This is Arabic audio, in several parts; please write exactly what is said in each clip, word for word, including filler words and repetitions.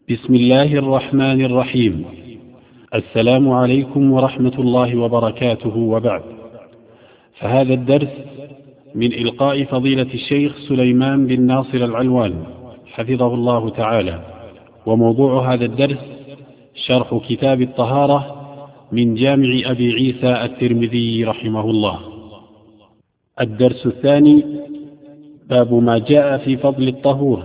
بسم الله الرحمن الرحيم. السلام عليكم ورحمة الله وبركاته، وبعد. فهذا الدرس من إلقاء فضيلة الشيخ سليمان بن ناصر العلوان حفظه الله تعالى، وموضوع هذا الدرس شرح كتاب الطهارة من جامع أبي عيسى الترمذي رحمه الله. الدرس الثاني: باب ما جاء في فضل الطهور.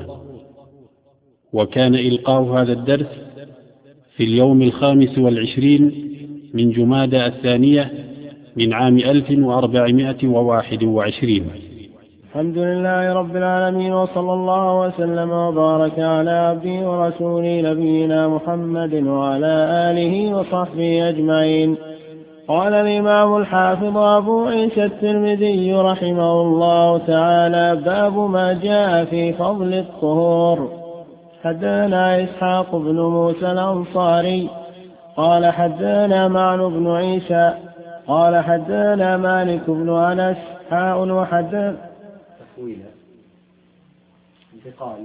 وكان إلقاء هذا الدرس في اليوم الخامس والعشرين من جمادى الثانية من عام ألف وأربعمائة وواحد وعشرين. الحمد لله رب العالمين، وصلى الله وسلم وبارك على عبده ورسوله نبينا محمد وعلى آله وصحبه أجمعين. قال الإمام الحافظ أبو عيسى الترمذي رحمه الله تعالى: باب ما جاء في فضل الطهور. حدثنا إسحاق بن موسى الأنصاري قال حدثنا معن بن عيسى قال حدثنا مالك بن أنس حاء وحدث تحويل انتقال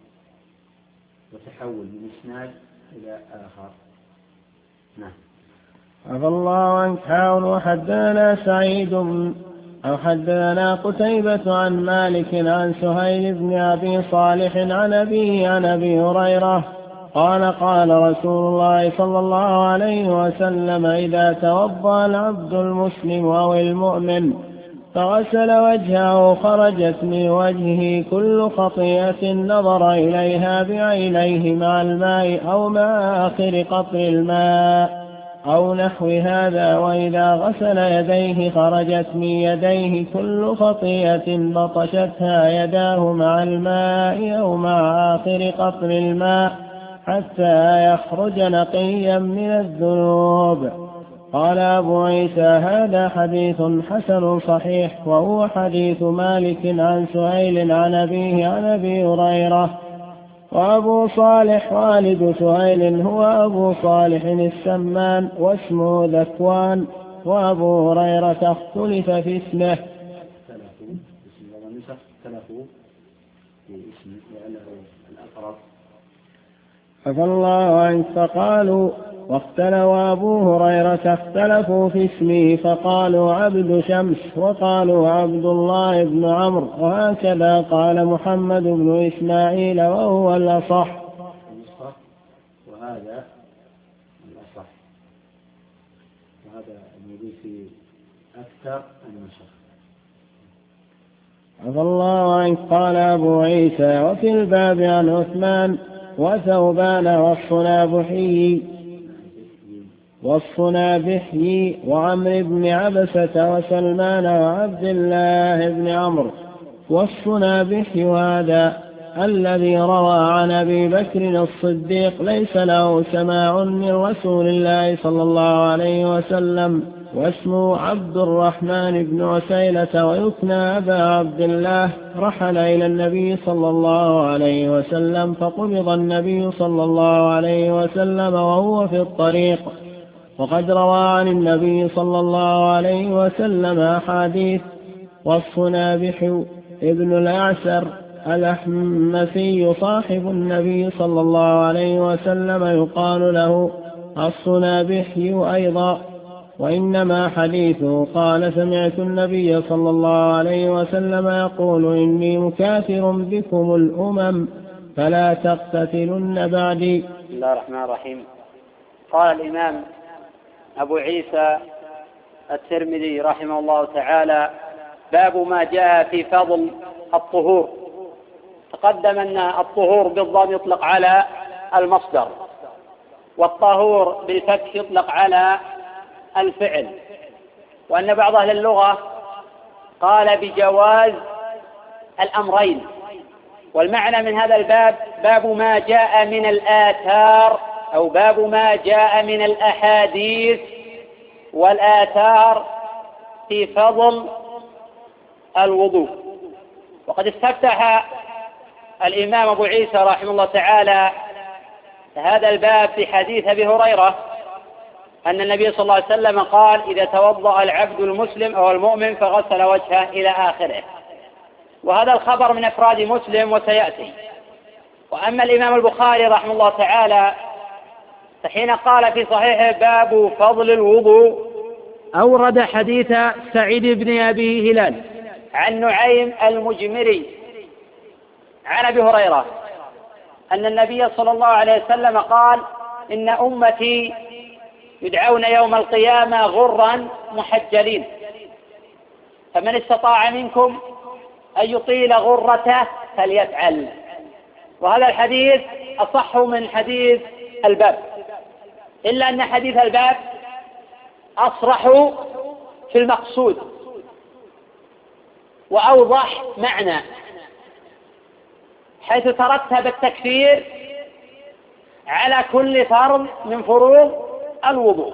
وتحول من إسناد إلى آخر. نعم. عفى الله عنك. حاء وحدثنا سعيد أو حدثنا قتيبة عن مالك عن سهيل بن أبي صالح عن أبيه عن أبي هريرة قال: قال رسول الله صلى الله عليه وسلم: إذا توضأ العبد المسلم أو المؤمن فغسل وجهه خرجت من وجهه كل خطيئة نظر إليها بعينيه مع الماء أو مع آخر قطر الماء أو نحو هذا، وإذا غسل يديه خرجت من يديه كل خطيئة بطشتها يداه مع الماء أو مع آخر قطر الماء حتى يخرج نقيا من الذنوب. قال أبو عيسى: هذا حديث حسن صحيح، وهو حديث مالك عن سهيل عن أبيه عن أبي هريرة. وأبو صالح والد سهيل هو أبو صالح السمان واسمه ذكوان، وأبو هريرة اختلف في اسمه. عفى الله عنك. فقالوا واختلوا أبو هريرة اختلفوا في اسمه، فقالوا عبد شمس وقالوا عبد الله بن عمرو، وهكذا قال محمد بن إسماعيل وهو الأصح. وهذا الأصح، وهذا الموجود في أكثر النسخ. عفى الله عنك. قال أبو عيسى: وفي الباب عن عثمان وثوبان والصنابحي والصنابحي وعمر بن عبسة وسلمان وعبد الله بن عمرو. والصنابحي هذا الذي روى عن أبي بكر الصديق ليس له سماع من رسول الله صلى الله عليه وسلم، واسمه عبد الرحمن بن عسيلة ويكنى أبا عبد الله. رحل إلى النبي صلى الله عليه وسلم، فقبض النبي صلى الله عليه وسلم وهو في الطريق، وقد روى عن النبي صلى الله عليه وسلم أحاديث. والصنابح ابن الأعسر الأحمسي صاحب النبي صلى الله عليه وسلم يقال له الصنابحي أيضا، وإنما حديثه قال: سمعت النبي صلى الله عليه وسلم يقول: إني مكاثر بكم الأمم فلا تقتتلن بعدي. بسم الله الرحمن الرحيم. قال الإمام أبو عيسى الترمذي رحمه الله تعالى: باب ما جاء في فضل الطهور. تقدم أن الطهور بالضم يطلق على المصدر، والطهور بالفتح يطلق على الفعل، وأن بعض أهل اللغة قال بجواز الأمرين. والمعنى من هذا الباب باب ما جاء من الآثار، أو باب ما جاء من الأحاديث والآثار في فضل الوضوء. وقد استفتح الإمام أبو عيسى رحمه الله تعالى هذا الباب في حديث أبي هريرة أن النبي صلى الله عليه وسلم قال: إذا توضأ العبد المسلم أو المؤمن فغسل وجهه إلى آخره. وهذا الخبر من أفراد مسلم وسيأتي. وأما الإمام البخاري رحمه الله تعالى فحين قال في صحيحه باب فضل الوضوء أورد حديث سعيد بن أبي هلال عن نعيم المجمري عن أبي هريرة أن النبي صلى الله عليه وسلم قال إن أمتي يدعون يوم القيامة غرا محجلين فمن استطاع منكم أن يطيل غرته فليفعل. وهذا الحديث أصح من حديث الباب، إلا أن حديث الباب أصرح في المقصود وأوضح معنى، حيث ترتب التكفير على كل فرض من فروض الوضوء،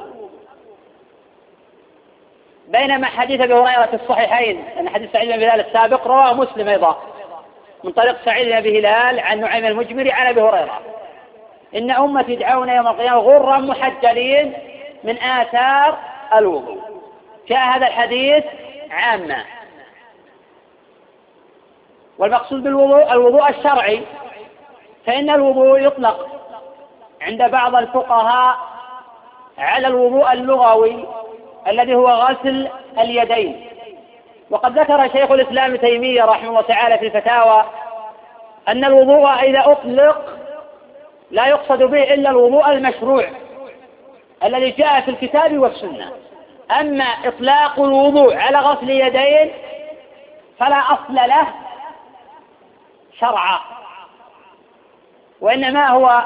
بينما حديث أبي هريرة في الصحيحين أن حديث سعيد بن هلال السابق رواه مسلم أيضا من طريق سعيد بن أبي هلال عن نعيم المجمري عن أبي هريرة إن أمتي يدعون يوم القيامة غرا محجلين من آثار الوضوء. جاء هذا الحديث عامة، والمقصود بالوضوء الوضوء الشرعي، فإن الوضوء يطلق عند بعض الفقهاء على الوضوء اللغوي الذي هو غسل اليدين. وقد ذكر شيخ الإسلام ابن تيمية رحمه الله تعالى في الفتاوى أن الوضوء إذا أطلق لا يقصد به إلا الوضوء المشروع الذي جاء في الكتاب والسنة. أما إطلاق الوضوء على غسل يدين فلا أصل له شرعا، وإنما هو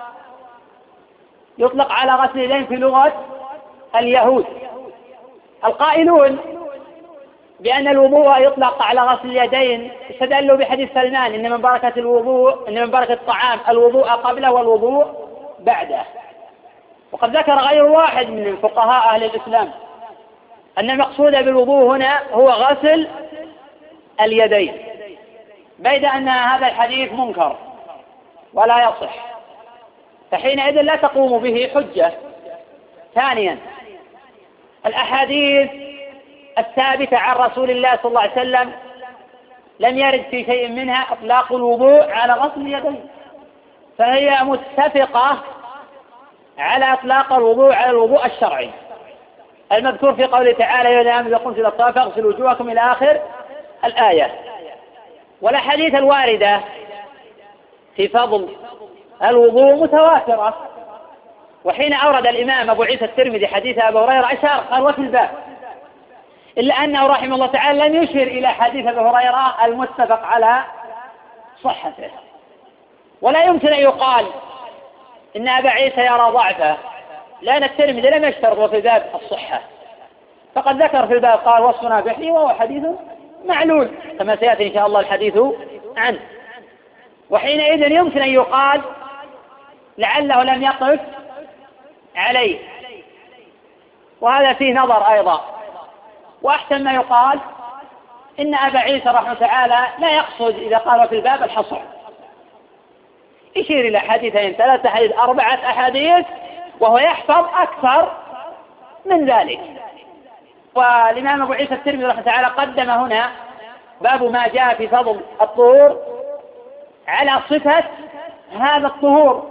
يطلق على غسل اليدين في لغة اليهود القائلون بأن الوضوء يطلق على غسل اليدين، استدلوا بحديث سلمان إن من بركة الوضوء إن من بركة الطعام الوضوء قبله والوضوء بعده. وقد ذكر غير واحد من فقهاء أهل الإسلام أن المقصود بالوضوء هنا هو غسل اليدين، بيد أن هذا الحديث منكر ولا يصح، فحينئذ لا تقوم به حجة. ثانيا، الأحاديث الثابتة عن رسول الله صلى الله عليه وسلم لم يرد في شيء منها إطلاق الوضوء على غسل اليدين، فهي متفقة على إطلاق الوضوء على الوضوء الشرعي المذكور في قوله تعالى يا أيها الذين قمتم إلى الصلاة فاغسلوا وجوهكم إلى آخر الآية. والأحاديث الواردة في فضل الوضوء متواترة، وحين أورد الإمام أبو عيسى الترمذي حديث أبي هريرة أشار قال وفي الباب، إلا أنه رحمه الله تعالى لم يشير إلى حديث أبي هريرة المتفق على صحته. ولا يمكن أن يقال إن أبا عيسى يرى ضعفه، لأن الترمذي لم يشترط وفي الباب الصحة، فقد ذكر في الباب قال وصفنا به وهو حديث معلول كما سيأتي إن شاء الله الحديث عنه. وحينئذ يمكن أن يقال لعله لم يقف عليه، وهذا فيه نظر أيضا. وأحسن ما يقال إن أبا عيسى رحمه تعالى لا يقصد إذا قال في الباب الحصر، يشير إلى حديثين ثلاثة حديث أربعة أحاديث وهو يحفظ أكثر من ذلك. والإمام أبو عيسى الترمذي رحمه تعالى قدم هنا باب ما جاء في فضل الطهور على صفة هذا الطهور،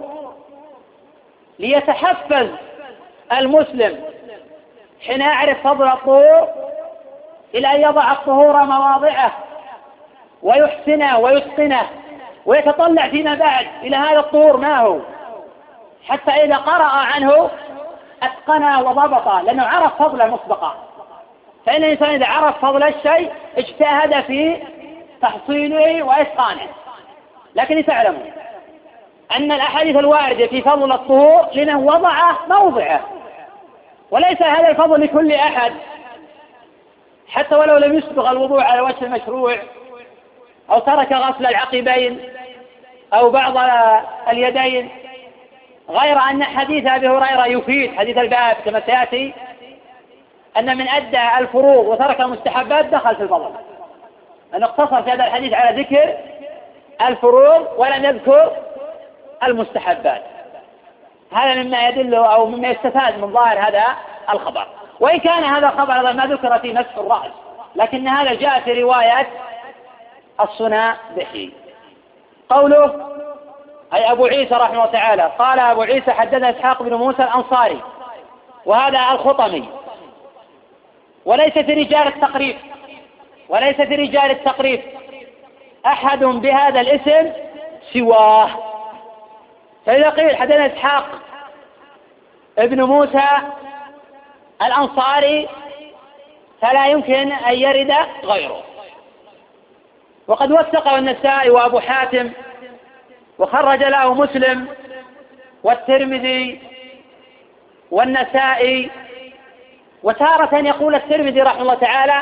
ليتحفز المسلم حين يعرف فضل الطهور إلى أن يضع الطهور مواضعه ويحسنه ويتقنه ويتطلع فيما بعد إلى هذا الطهور ما هو، حتى إذا قرأ عنه أتقنه وضبطه، لأنه عرف فضله مسبقا. فإن الإنسان إذا عرف فضل الشيء اجتهد في تحصيله وإتقانه. لكن تعلموا أن الأحاديث الواردة في فضل الطهور لمن وضعه موضعه، وليس هذا الفضل لكل أحد، حتى ولو لم يسبغ الوضوء على وجه المشروع أو ترك غسل العقبين أو بعض اليدين، غير أن حديث أبي هريرة يفيد حديث الباب كما سيأتي أن من أدى الفروض وترك المستحبات دخل في الفضل، أن اقتصر في هذا الحديث على ذكر الفروض ولم يذكر المستحبات. هذا مما يدل أو مما يستفاد من ظاهر هذا الخبر، وإن كان هذا الخبر ما ذكر في مسح الرأس، لكن هذا جاء في رواية الصنابحي. قوله أي أبو عيسى رحمه الله تعالى قال أبو عيسى حدثنا إسحاق بن موسى الأنصاري، وهذا الخطمي، وليس في رجال التقريب وليس في رجال التقريب أحد بهذا الاسم سواه. فإذا قيل حدثنا إسحاق ابن موسى الأنصاري فلا يمكن أن يرد غيره. وقد وثقه النسائي وأبو حاتم، وخرج له مسلم والترمذي والنسائي. وتارة يقول الترمذي رحمه الله تعالى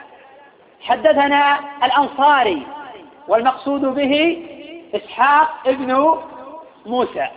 حدثنا الأنصاري، والمقصود به إسحاق ابن موسى،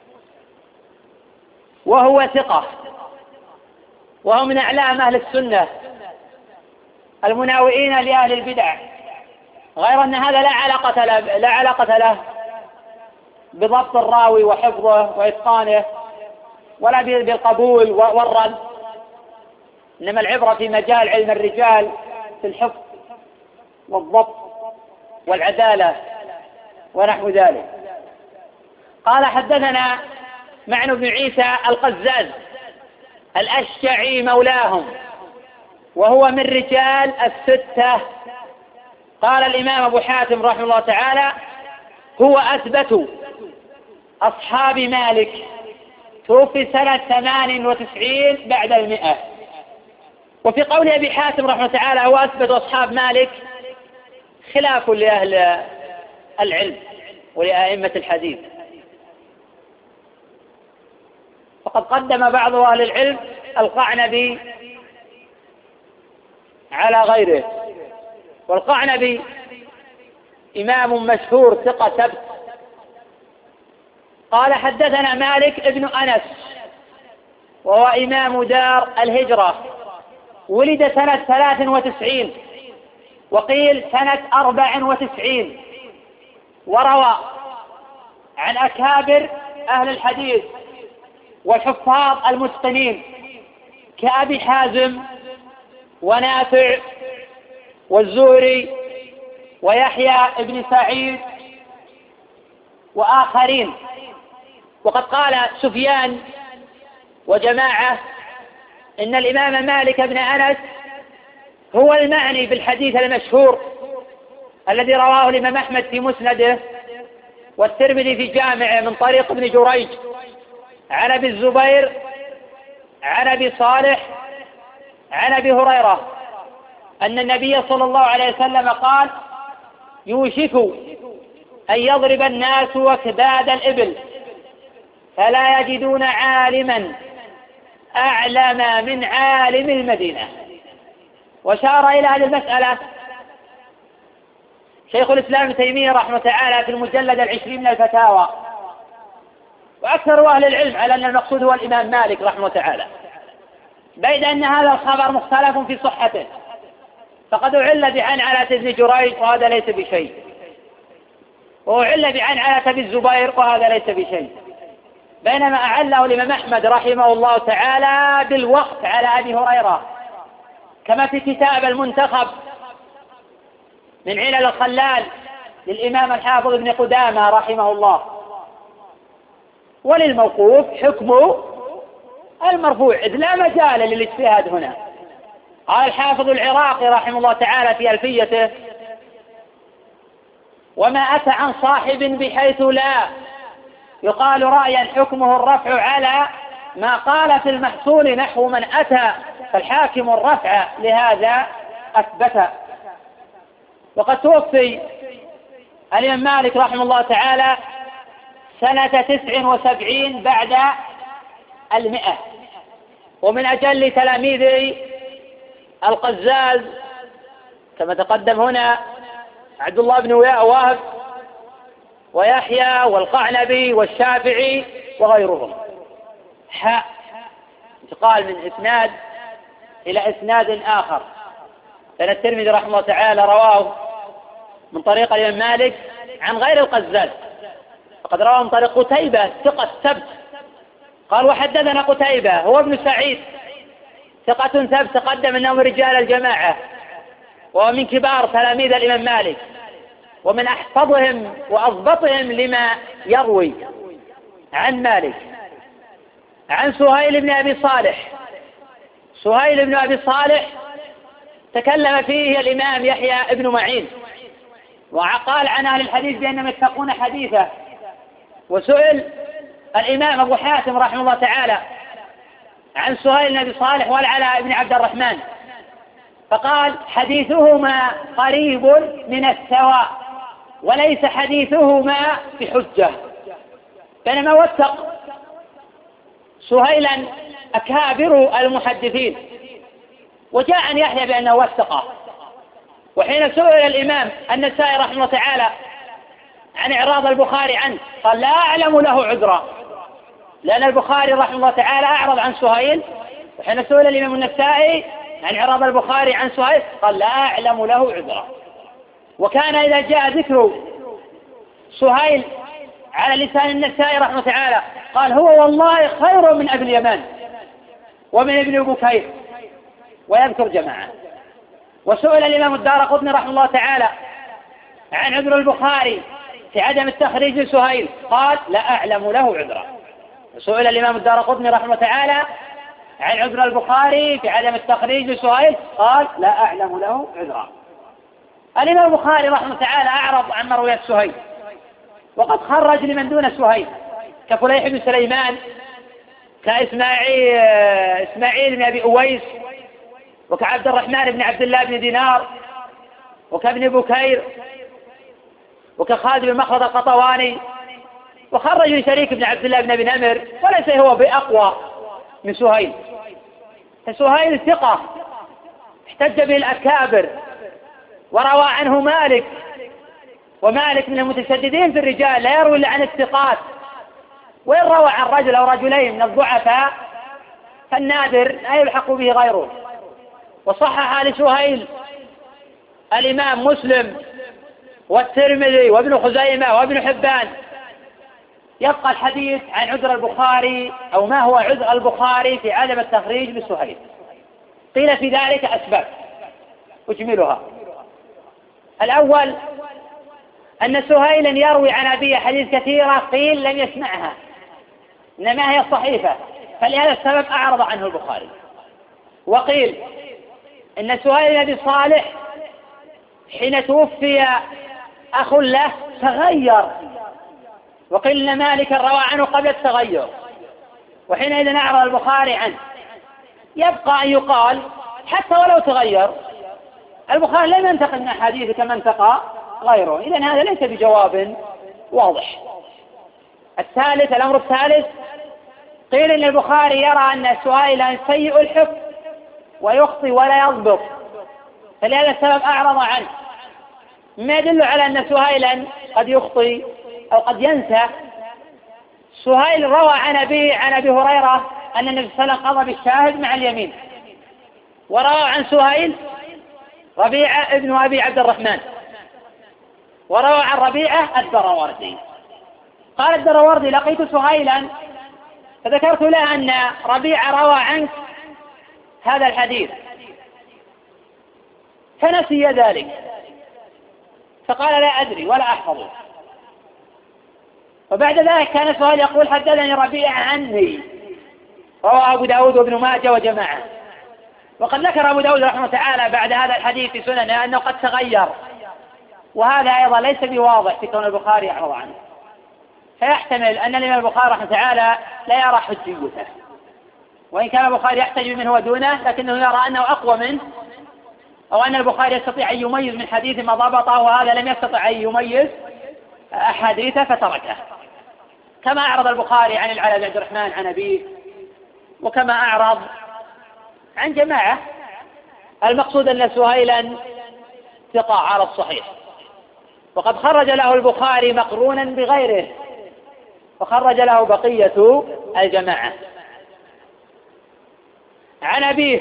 وهو ثقة، وهو من أعلام أهل السنة المناوئين لأهل البدع، غير أن هذا لا علاقة له, لا علاقة له بضبط الراوي وحفظه وإتقانه، ولا بالقبول والرد، إنما العبرة في مجال علم الرجال في الحفظ والضبط والعدالة ونحو ذلك. قال حدثنا معن بن عيسى القزاز الأشجعي مولاهم، وهو من رجال الستة. قال الإمام أبو حاتم رحمه الله تعالى هو أثبت أصحاب مالك، توفي سنة ثمان وتسعين بعد المئة. وفي قول أبي حاتم رحمه الله تعالى هو أثبت أصحاب مالك خلاف لأهل العلم ولأئمة الحديث، فقد قدم بعض أهل العلم القعنبي على غيره. والقعنبي إمام مشهور ثقة ثبت. قال حدثنا مالك ابن أنس، وهو إمام دار الهجرة، ولد سنة ثلاث وتسعين، وقيل سنة أربع وتسعين، وروى عن أكابر أهل الحديث والحفاظ المتقنين كأبي حازم ونافع والزهري ويحيى ابن سعيد وآخرين. وقد قال سفيان وجماعة إن الإمام مالك بن أنس هو المعني بالحديث المشهور الذي رواه الإمام أحمد في مسنده، والترمذي في جامعه من طريق ابن جريج عن أبي الزبير عن أبي صالح عن أبي هريرة أن النبي صلى الله عليه وسلم قال يوشك أن يضرب الناس وكباد الإبل فلا يجدون عالما أعلم من عالم المدينة. وشار إلى هذه المسألة شيخ الإسلام ابن تيمية رحمه تعالى في المجلد العشرين من الفتاوى، وأكثر أهل العلم على أن المقصود هو الإمام مالك رحمه تعالى، بيد أن هذا الخبر مختلف في صحته، فقد أعل بعنعنة ابن جريج وهذا ليس بشيء، وأعل بعنعنة ابن الزبير وهذا ليس بشيء، بينما أعله الإمام أحمد رحمه الله تعالى بالوقت على أبي هريرة، كما في كتاب المنتخب من علل الخلال للإمام الحافظ ابن قدامة رحمه الله. وللموقوف حكمه المرفوع، إذ لا مجال للاجتهاد هنا. قال الحافظ العراقي رحمه الله تعالى في ألفيته وما أتى عن صاحب بحيث لا يقال رأيا حكمه الرفع على ما قال في المحصول نحو من أتى، فالحاكم الرفع لهذا أثبت. وقد توفي الإمام مالك رحمه الله تعالى سنة تسع وسبعين بعد المئة، ومن أجل تلاميذ القزاز كما تقدم هنا عبد الله بن وهب ويحيى والقعنبي والشافعي وغيرهم. حاء انتقال من إسناد إلى إسناد آخر، لأن الترمذي رحمه الله تعالى رواه من طريق الإمام مالك عن غير القزاز، فقد رواه من طريق قتيبة ثقة ثبت. قال وحدثنا قتيبة هو ابن سعيد ثقة ثبت، تقدم أنه من رجال الجماعة، وهو من كبار تلاميذ الإمام مالك، ومن أحفظهم وأضبطهم لما يروي عن مالك عن سهيل بن أبي صالح. سهيل بن أبي صالح تكلم فيه الإمام يحيى بن معين وقال عن أهل الحديث بأنهم يتقون حديثه. وسئل الإمام أبو حاتم رحمه الله تعالى عن سهيل بن أبي صالح والعلاء بن عبد الرحمن فقال حديثهما قريب من السواء وليس حديثهما بحجة. بينما وثق سهيلا أكابر المحدثين وجاء عن يحيى بأنه وثقه. وحين سئل الإمام النسائي رحمه الله تعالى عن إعراض البخاري عنه قال لا أعلم له عذرا، لأن البخاري رحمه الله تعالى أعرض عن سهيل. وحين سئل الإمام النسائي عن إعراض البخاري عن سهيل قال لا أعلم له عذرا. وكان إذا جاء ذكر سهيل على لسان النسائي رحمه الله تعالى قال هو والله خير من أبي اليمان ومن ابن بكير، ويذكر جماعة. وسئل الإمام الدارقطني رحمه الله تعالى عن عذر البخاري في عدم التخريج لسهيل قال لا أعلم له عذرا. وسئل الإمام الدارقطني رحمه الله تعالى عن عذر البخاري في عدم التخريج لسهيل قال لا أعلم له عذرا. الإمام البخاري رحمه الله تعالى أعرض عن مرويات سهيل وقد خرج لمن دون سهيل كفليح بن سليمان كإسماعيل إسماعيل بن أبي أويس وكعبد الرحمن بن عبد الله بن دينار وكابن بكير وكخالد بن مخلد القطواني. وخرج لشريك بن عبد الله بن أبي نمر وليس هو بأقوى من سهيل. فسهيل ثقة احتج به الأكابر وروى عنه مالك، ومالك من المتشددين في الرجال لا يروي إلا عن الثقات، وإن روى عن رجل أو رجلين من الضعفاء فالنادر لا يلحق به غيره. وصحح لسهيل الإمام مسلم والترمذي وابن خزيمة وابن حبان. يبقى الحديث عن عذر البخاري أو ما هو عذر البخاري في عدم التخريج لسهيل. قيل في ذلك أسباب أجملها. الأول أن سهيلا يروي عن أبيه حديث كثيرة قيل لم يسمعها إنما هي صحيفة، فلهذا السبب أعرض عنه البخاري. وقيل إن سهيل بن أبي صالح حين توفي أخ له تغير، وقيل إن مالك روى عنه قبل التغير، وحينئذ أعرض البخاري عنه. يبقى أن يقال حتى ولو تغير البخاري لم ينتقل من حديثه كما انتقى غيره، إذن هذا ليس بجواب واضح. الثالث الأمر الثالث قيل إن البخاري يرى أن سهيلا سيء الحفظ ويخطي ولا يضبط، فلهذا السبب أعرض عنه، ما يدل على أن سهيلا قد يخطي أو قد ينسى. سهيل روى عن أبي عن أبي هريرة أن النبي صلى الله عليه وسلم قضى بالشاهد مع اليمين، وروى عن سهيل ربيعة ابن أبي عبد الرحمن، وروى عن ربيعة الدراوردي. قال الدراوردي لقيت سهيلا فذكرت له أن ربيعة روى عنك هذا الحديث فنسي ذلك، فقال لا أدري ولا أحفظه. وبعد ذلك كان سهيل يقول حدثني ربيعة عني، رواه أبو داود وابن ماجه وجماعة. وقد ذكر أبو داود رحمه تعالى بعد هذا الحديث في سننه أنه قد تغير، وهذا أيضا ليس بواضح في كون البخاري يعرض عنه، فيحتمل أن الإمام البخاري رحمه تعالى لا يرى حجيته، وإن كان البخاري يحتج منه ودونه لكنه يرى أنه أقوى منه، أو أن البخاري يستطيع أن يميز من حديث ما ضبطه وهذا لم يستطع أن يميز أحاديثه فتركه، كما أعرض البخاري عن العلاء بن عبد الرحمن عن أبيه، وكما أعرض عن جماعة. المقصود أن سهيلا ثقة على الصحيح، وقد خرج له البخاري مقرونا بغيره، وخرج له بقية الجماعة. عن أبيه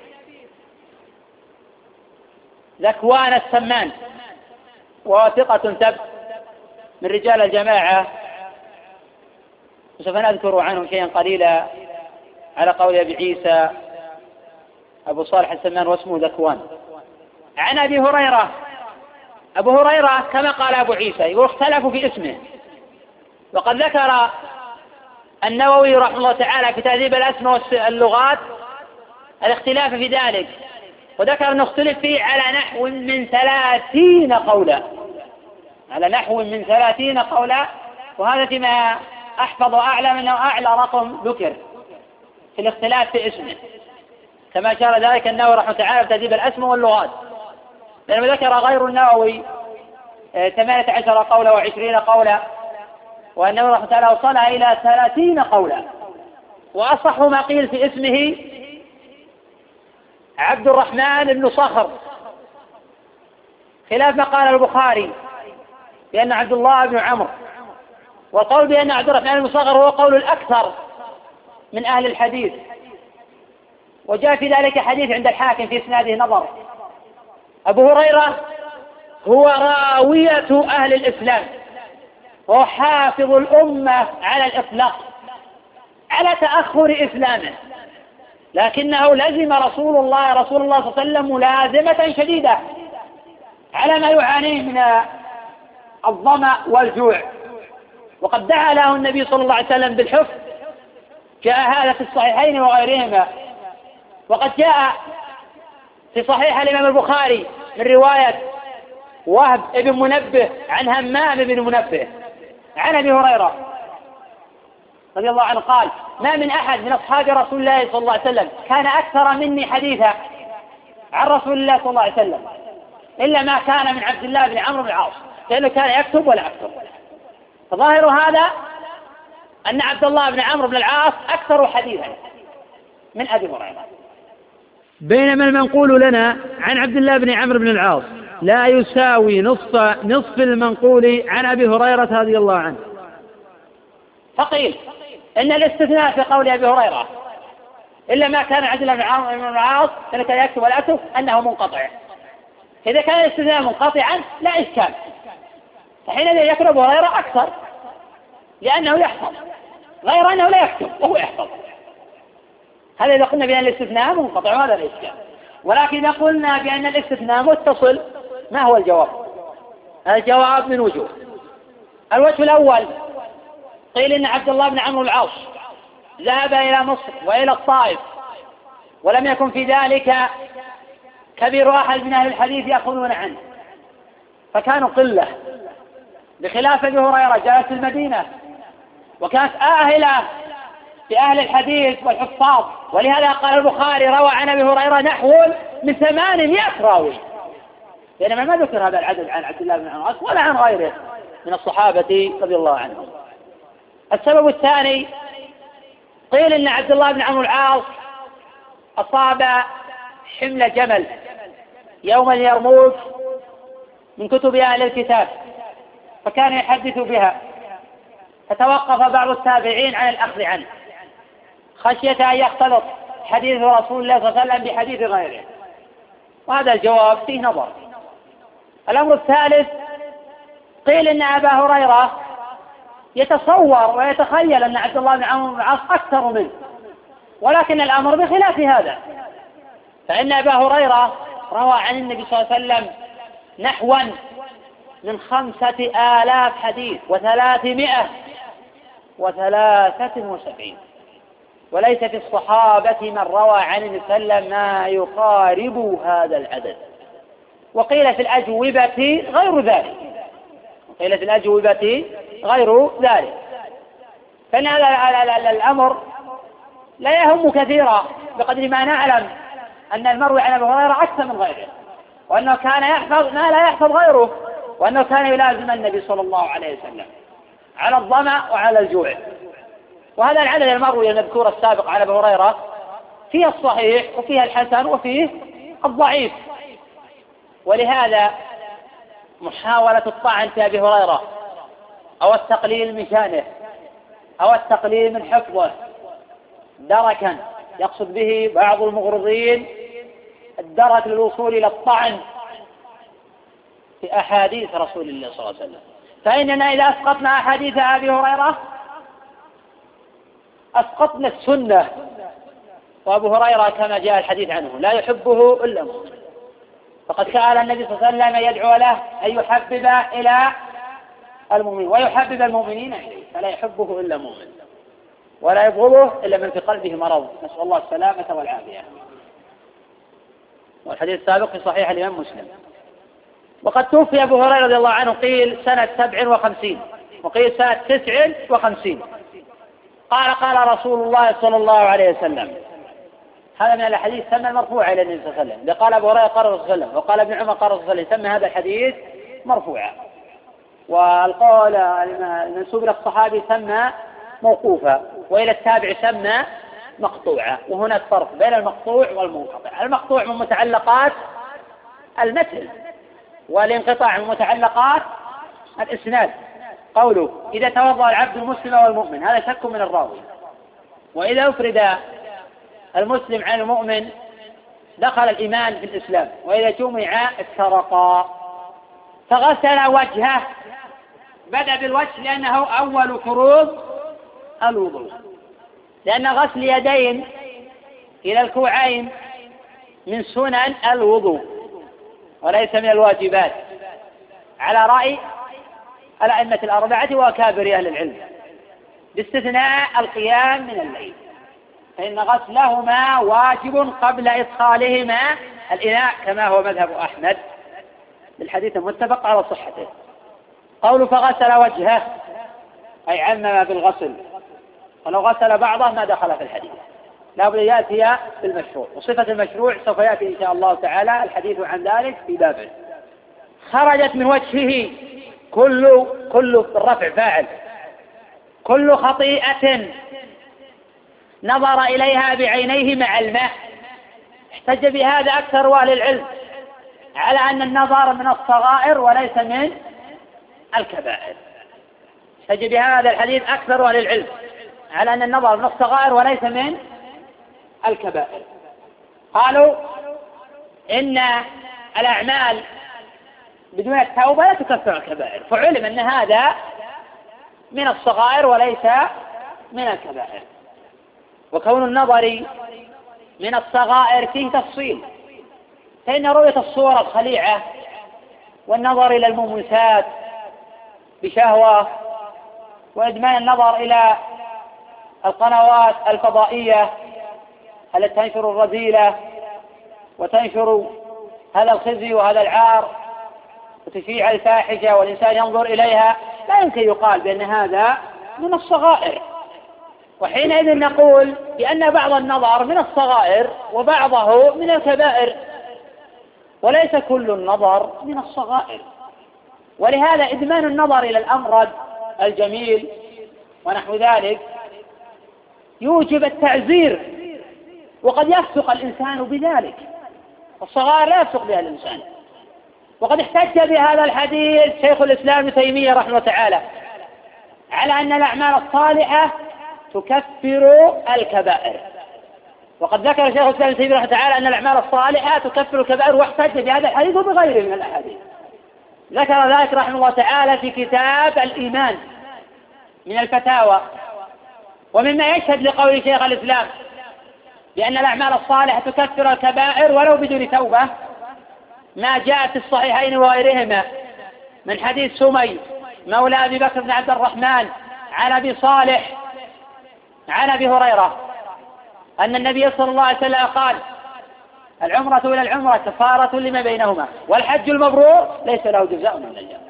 ذكوان السمان وهو ثقة ثبت من رجال الجماعة، وسوف نذكر عنه شيئا قليلا على قول أبي عيسى أبو صالح السمان واسمه ذكوان. عن أبي هريرة أبو هريرة كما قال أبو عيسى يقول اختلفوا في اسمه، وقد ذكر النووي رحمه الله تعالى في تهذيب الأسماء واللغات الاختلاف في ذلك، وذكر أنه اختلف فيه على نحو من ثلاثين قولا، على نحو من ثلاثين قولا، وهذا فيما أحفظ وأعلم أنه أعلى رقم ذكر في الاختلاف في اسمه، كما أشار ذلك النووي رحمه الله تعالى في تهذيب الأسماء واللغات، لأنه ذكر غير النووي ثمانية عشر قولا وعشرين قولا، والنووي رحمه الله تعالى وصلها إلى ثلاثين قولا. وأصح ما قيل في اسمه عبد الرحمن بن صخر، خلاف ما قال البخاري بأن عبد الله بن عمرو، والقول بأن عبد الرحمن بن صخر هو قول الأكثر من أهل الحديث، وجاء في ذلك حديث عند الحاكم في إسناده نظر. أبو هريرة هو راوية أهل الإسلام وهو حافظ الأمة على الإطلاق على تأخر إسلامه، لكنه لزم رسول الله رسول الله صلى الله عليه وسلم ملازمة شديدة على ما يعانيه من الظمأ والجوع، وقد دعا له النبي صلى الله عليه وسلم بالحفظ، جاء هذا في الصحيحين وغيرهما. وقد جاء في صحيح الإمام البخاري من رواية وهب بن منبه عن همام بن منبه عن أبي هريرة رضي الله عنه قال: ما من أحد من أصحاب رسول الله صلى الله عليه وسلم كان أكثر مني حديثا عن رسول الله صلى الله عليه وسلم إلا ما كان من عبد الله بن عمرو بن العاص، لأنه كان يكتب ولا يكتب. فظاهر هذا أن عبد الله بن عمرو بن العاص أكثر حديثا من أبي هريرة، بينما المنقول لنا عن عبد الله بن عمرو بن العاص لا يساوي نصف نصف المنقول عن أبي هريرة رضي الله عنه. فقيل إن الاستثناء في قول أبي هريرة إلا ما كان عبد الله بن عمرو بن العاص لأنه كان يكتب ولا يكتب أنه منقطع. إذا كان الاستثناء منقطعا لا إشكال، فحينئذ يكتب أبو هريرة أكثر لأنه يحفظ، غير أنه لا يكتب وهو يحفظ. هذا إذا قلنا بأن الاستثناء منقطع هذا الإشكال. ولكن إذا قلنا بأن الاستثناء متصل ما هو الجواب؟ الجواب من وجوه. الوجه الأول قيل إن عبد الله بن عمرو العاص ذهب إلى مصر وإلى الطائف ولم يكن في ذلك كبير أحد من أهل الحديث يأخذون عنه، فكانوا قلة، بخلاف أبي هريرة جاءت في المدينة وكانت آهلة بأهل الحديث والحفاظ، ولهذا قال البخاري روى عن أبي هريرة نحو من ثمانمائة راوي، بينما ما ذكر هذا العدد عن عبد الله بن عمرو ولا عن غيره من الصحابة رضي الله عنهم. السبب الثاني قيل إن عبد الله بن عمرو العاص أصاب حمل جمل يوم اليرموك من كتب أهل الكتاب فكان يحدث بها، فتوقف بعض التابعين عن الأخذ عنه خشية أن يختلط حديث رسول الله صلى الله عليه وسلم بحديث غيره، وهذا الجواب فيه نظر. الأمر الثالث قيل إن أبا هريرة يتصور ويتخيل أن عبد الله بن عمرو بن العاص أكثر منه، ولكن الأمر بخلاف هذا، فإن أبا هريرة روى عن النبي صلى الله عليه وسلم نحوا من خمسة آلاف حديث وثلاثمائة وثلاثة وسبعين، وليس في الصحابة من روى عن النبي صلى الله عليه وسلم ما يقارب هذا العدد. وقيل في الأجوبة غير ذلك، وقيل في الأجوبة غير ذلك، فإن هذا الأمر لا يهم كثيرا بقدر ما نعلم أن المروي عن أبي هريرة أكثر من غيره، وأنه كان يحفظ ما لا يحفظ غيره، وأنه كان يلازم النبي صلى الله عليه وسلم على الظمأ وعلى الجوع. وهذا العدد المروي المذكور السابق عن أبي هريرة فيه الصحيح وفيه الحسن وفيه الضعيف، ولهذا محاولة الطعن في أبي هريرة أو التقليل من شأنه أو التقليل من حفظه دركا، يقصد به بعض المغرضين الدرك للوصول إلى الطعن في أحاديث رسول الله صلى الله عليه وسلم. فإننا إذا أسقطنا أحاديث أبي هريرة أسقطنا السنة، وأبو هريرة كما جاء الحديث عنه لا يحبه إلا مسلم، فقد سأل النبي صلى الله عليه وسلم يدعو له أن يحبب إلى المؤمنين ويحبب المؤمنين إليه، فلا يحبه إلا مؤمن ولا يبغضه إلا من في قلبه مرض، نسأل الله السلامة والعافية. والحديث السابق في صحيح الإمام مسلم. وقد توفي أبو هريرة رضي الله عنه قيل سنة سبع وخمسين وقيل سنة تسع وخمسين. قال قال رسول الله صلى الله عليه وسلم، هذا من الحديث سمى المرفوع إلى النبي صلى الله عليه وسلم. قال أبو هريرة قال رسول الله صلى الله عليه وسلم، وقال ابن عمر قال رسول الله صلى الله عليه وسلم، سمى هذا الحديث مرفوعا. والقول المنسوب إلى الصحابي سمى موقوفا، وإلى التابع سمى مقطوعا. وهناك فرق بين المقطوع والمنقطع. المقطوع من متعلقات المتن، والانقطاع من متعلقات الإسناد. قوله إذا توضأ العبد المسلم والمؤمن، هذا شك من الراوي. وإذا أفرد المسلم عن المؤمن دخل الإيمان في الإسلام، وإذا جمع افترقا. فغسل وجهه، بدأ بالوجه لأنه أول فروض الوضوء، لأن غسل يدين إلى الكوعين من سنن الوضوء وليس من الواجبات، على رأي الأئمة الأربعة وأكابر أهل العلم، باستثناء القيام من الليل، فإن غسلهما واجب قبل إدخالهما الإناء كما هو مذهب أحمد بالحديث المتفق على صحته. قول فغسل وجهه أي عمم بالغسل، ولو غسل بعضه ما دخل في الحديث، لا بد يأتي بالمشروع. وصفة المشروع سوف يأتي إن شاء الله تعالى الحديث عن ذلك في بابه. خرجت من وجهه كل كل الرفع فاعل كل خطيئة نظر إليها بعينيه مع الماء. احتج بهذا أكثر أهل العلم على أن النظر من الصغائر وليس من الكبائر. احتج بهذا الحديث أكثر أهل العلم على أن النظر من الصغائر وليس من الكبائر. قالوا إن الأعمال بدون التوبة لا تكفر الكبائر، فعلم أن هذا من الصغائر وليس من الكبائر. وكون النظر من الصغائر فيه تفصيل، فإن رؤية الصور الخليعة والنظر إلى الممسات بشهوة وإدمان النظر إلى القنوات الفضائية التي تنشر الرذيلة وتنشر هذا الخزي وهذا العار وتشيع الفاحشة والإنسان ينظر إليها، لا يمكن يقال بأن هذا من الصغائر. وحينئذ نقول بأن بعض النظر من الصغائر وبعضه من الكبائر، وليس كل النظر من الصغائر. ولهذا إدمان النظر إلى الأمرد الجميل ونحو ذلك يوجب التعزير، وقد يفسق الإنسان بذلك، والصغائر لا يفسق بها الإنسان. وقد احتج بهذا الحديث شيخ الإسلام ابن تيمية رحمه الله تعالى على أن الأعمال الصالحة تكفر الكبائر. وقد ذكر شيخ الإسلام ابن تيمية رحمه الله تعالى أن الأعمال الصالحة تكفر الكبائر، واحتج بهذا الحديث وبغيره من الأحاديث. ذكر ذلك رحمه الله تعالى في كتاب الإيمان من الفتاوى. ومما يشهد لقول شيخ الإسلام بأن الأعمال الصالحة تكفر الكبائر ولو بدون توبة ما جاء في الصحيحين وغيرهما من حديث سمي مولى أبي بكر بن عبد الرحمن عن أبي صالح عن أبي هريرة أن النبي صلى الله عليه وسلم قال: العمرة إلى العمرة كفارة لما بينهما، والحج المبرور ليس له جزاء من الجنة.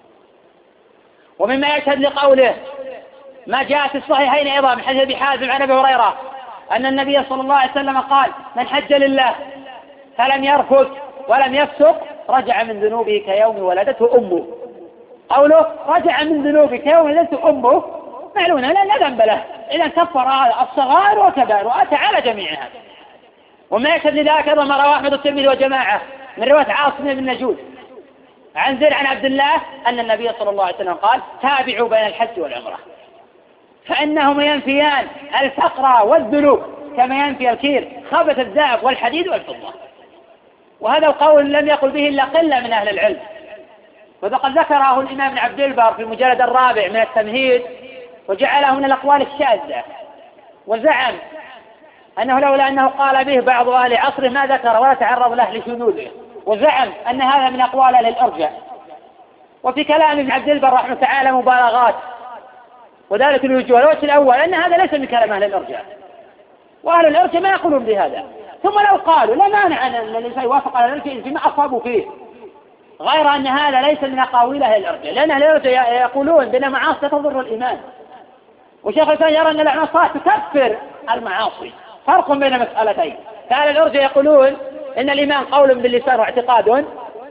ومما يشهد لقوله ما جاء في الصحيحين أيضا من حديث أبي حازم عن أبي هريرة أن النبي صلى الله عليه وسلم قال: من حج لله فلم يرفث ولم يفسق رجع من ذنوبه كيوم ولدته أمه. قوله رجع من ذنوبه كيوم ولدته أمه معلومة لا ذنب له، إذا كفر هذا الصغائر وكبائر وأتى على جميعها. وما يشهد لذلك أيضا ما رواه أحمد الترمذي وجماعة من رواية عاصم بن نجود عن زيد عن عبد الله أن النبي صلى الله عليه وسلم قال: تابعوا بين الحج والعمرة فإنهما ينفيان الفقر والذنوب كما ينفي الكير خبث الذهب والحديد والفضة. وهذا القول لم يقل به إلا قلة من أهل العلم، وقد ذكره الإمام ابن عبد البر في المجلد الرابع من التمهيد وجعله من الأقوال الشاذة، وزعم أنه لولا أنه قال به بعض أهل عصره ما ذكر ولا تعرض له لشذوذه، وزعم أن هذا من أقوال أهل الإرجاء. وفي كلام ابن عبد البر رحمه تعالى مبالغات، وذلك الوجوه. الوجه الأول أن هذا ليس من كلام أهل الإرجاء، وأهل الإرجاء ما يقولون بهذا. ثم لو قالوا لا مانع أن الإنسان يوافق على الإرجاء فيما أصابوا فيه، غير أن هذا ليس من أقاويل أهل الإرجاء، لأن أهل الإرجاء يقولون بأن المعاصي تضر الإيمان، وشيخ الإسلام يرى أن الأعمال تكفر المعاصي. فرق بين مسألتين. فأهل الإرجاء يقولون إن الإيمان قول باللسان واعتقاد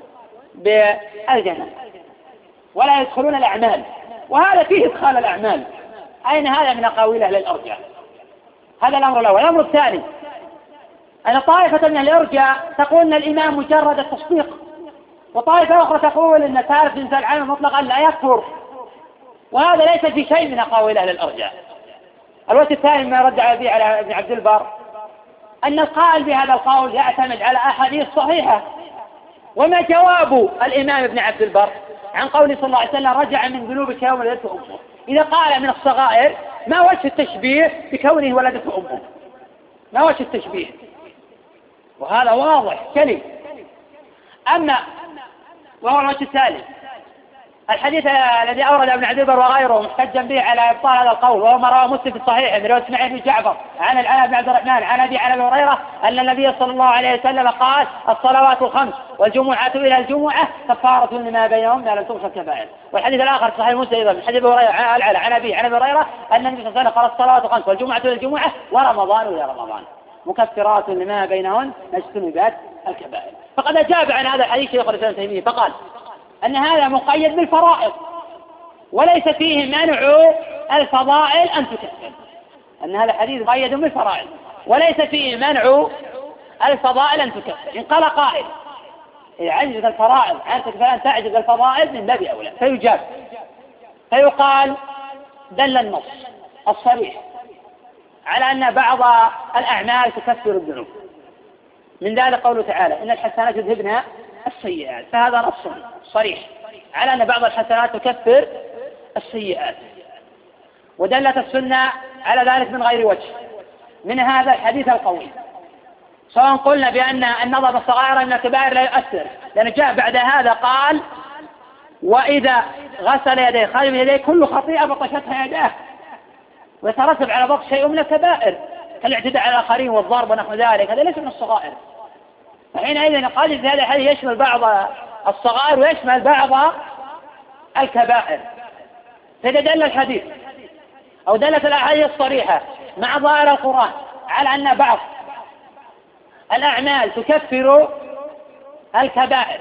بالجنة، ولا يدخلون الأعمال، وهذا فيه إدخال الأعمال. أين هذا من أقاويل أهل الإرجاء؟ هذا الأمر الأول. الأمر الثاني أن طائفة من الإرجاء تقول أن الإيمان مجرد التصديق، وطائفة أخرى تقول أن تارك الإنسان عام مطلقا لا يكفر، وهذا ليس في شيء من أقاويل أهل الإرجاء. الوجه الثاني ما رد به على ابن عبد البر أن القائل بهذا القول يعتمد على أحاديث صحيحة. وما جواب الإمام ابن عبد البر عن قوله صلى الله عليه وسلم رجع من ذنوبك يوم ولدته أمه؟ إذا قال من الصغائر ما وجه التشبيه بكونه ولدته أمه؟ ما وجه التشبيه؟ وهذا واضح كلي. أما وهو الوجه الثالث الحديث الذي أورد ابن عبد البر وغيره محتجا به على إبطال هذا القول، وهو ما رواه مسلم في الصحيح من رواية إسماعيل بن جعفر عن العلاء بن عبد الرحمن عن أبي عن أبي هريرة أن النبي صلى الله عليه وسلم قال الصلوات الخمس والجمعة إلى الجمعة كفارة لما بينهم ما لم تغفر الكبائر. والحديث الآخر في صحيح مسلم أيضا من حديث أبي هريرة عن العلاء عن أبي عن أبي هريرة أن النبي صلى الله عليه وسلم قال الصلوات الخمس والجمعة إلى الجمعة ورمضان إلى رمضان مكفرات لما بينهن ما اجتنبت الكبائر. فقد أجاب عن هذا الحديث شيخ الإسلام ابن تيمية فقال أن هذا مقيد بالفرائض، وليس فيه منع الفضائل أن تكفر. أن هذا حديث مقيد بالفرائض وليس فيه منع الفضائل أن تكفر. إن قال قائل إذا عجز الفرائض عن تكفر أن تعجز الفضائل من باب أولى، فيجاب فيقال دل النص الصريح على أن بعض الأعمال تكفر الذنوب، من ذلك قوله تعالى إن الحسنات يذهبن السيئات، فهذا نص صريح على أن بعض الحسنات تكفر السيئات. ودلت السنة على ذلك من غير وجه، من هذا الحديث القوي، سواء قلنا بأن النظر بالصغائر من الكبائر لا يؤثر، لأنه جاء بعد هذا قال وإذا غسل يديه خرج من يديه كل خطيئة بطشتها يداه، ويترتب على بطش شيء من الكبائر كالاعتداء على الآخرين والضرب ونحو ذلك، هذا ليس من الصغائر. فحينئذ قال في هذا الحديث يشمل بعض الصغائر ويشمل بعض الكبائر. فإذا دل الحديث أو دلت الأحاديث الصريحة مع ظاهر القرآن على أن بعض الأعمال تكفر الكبائر،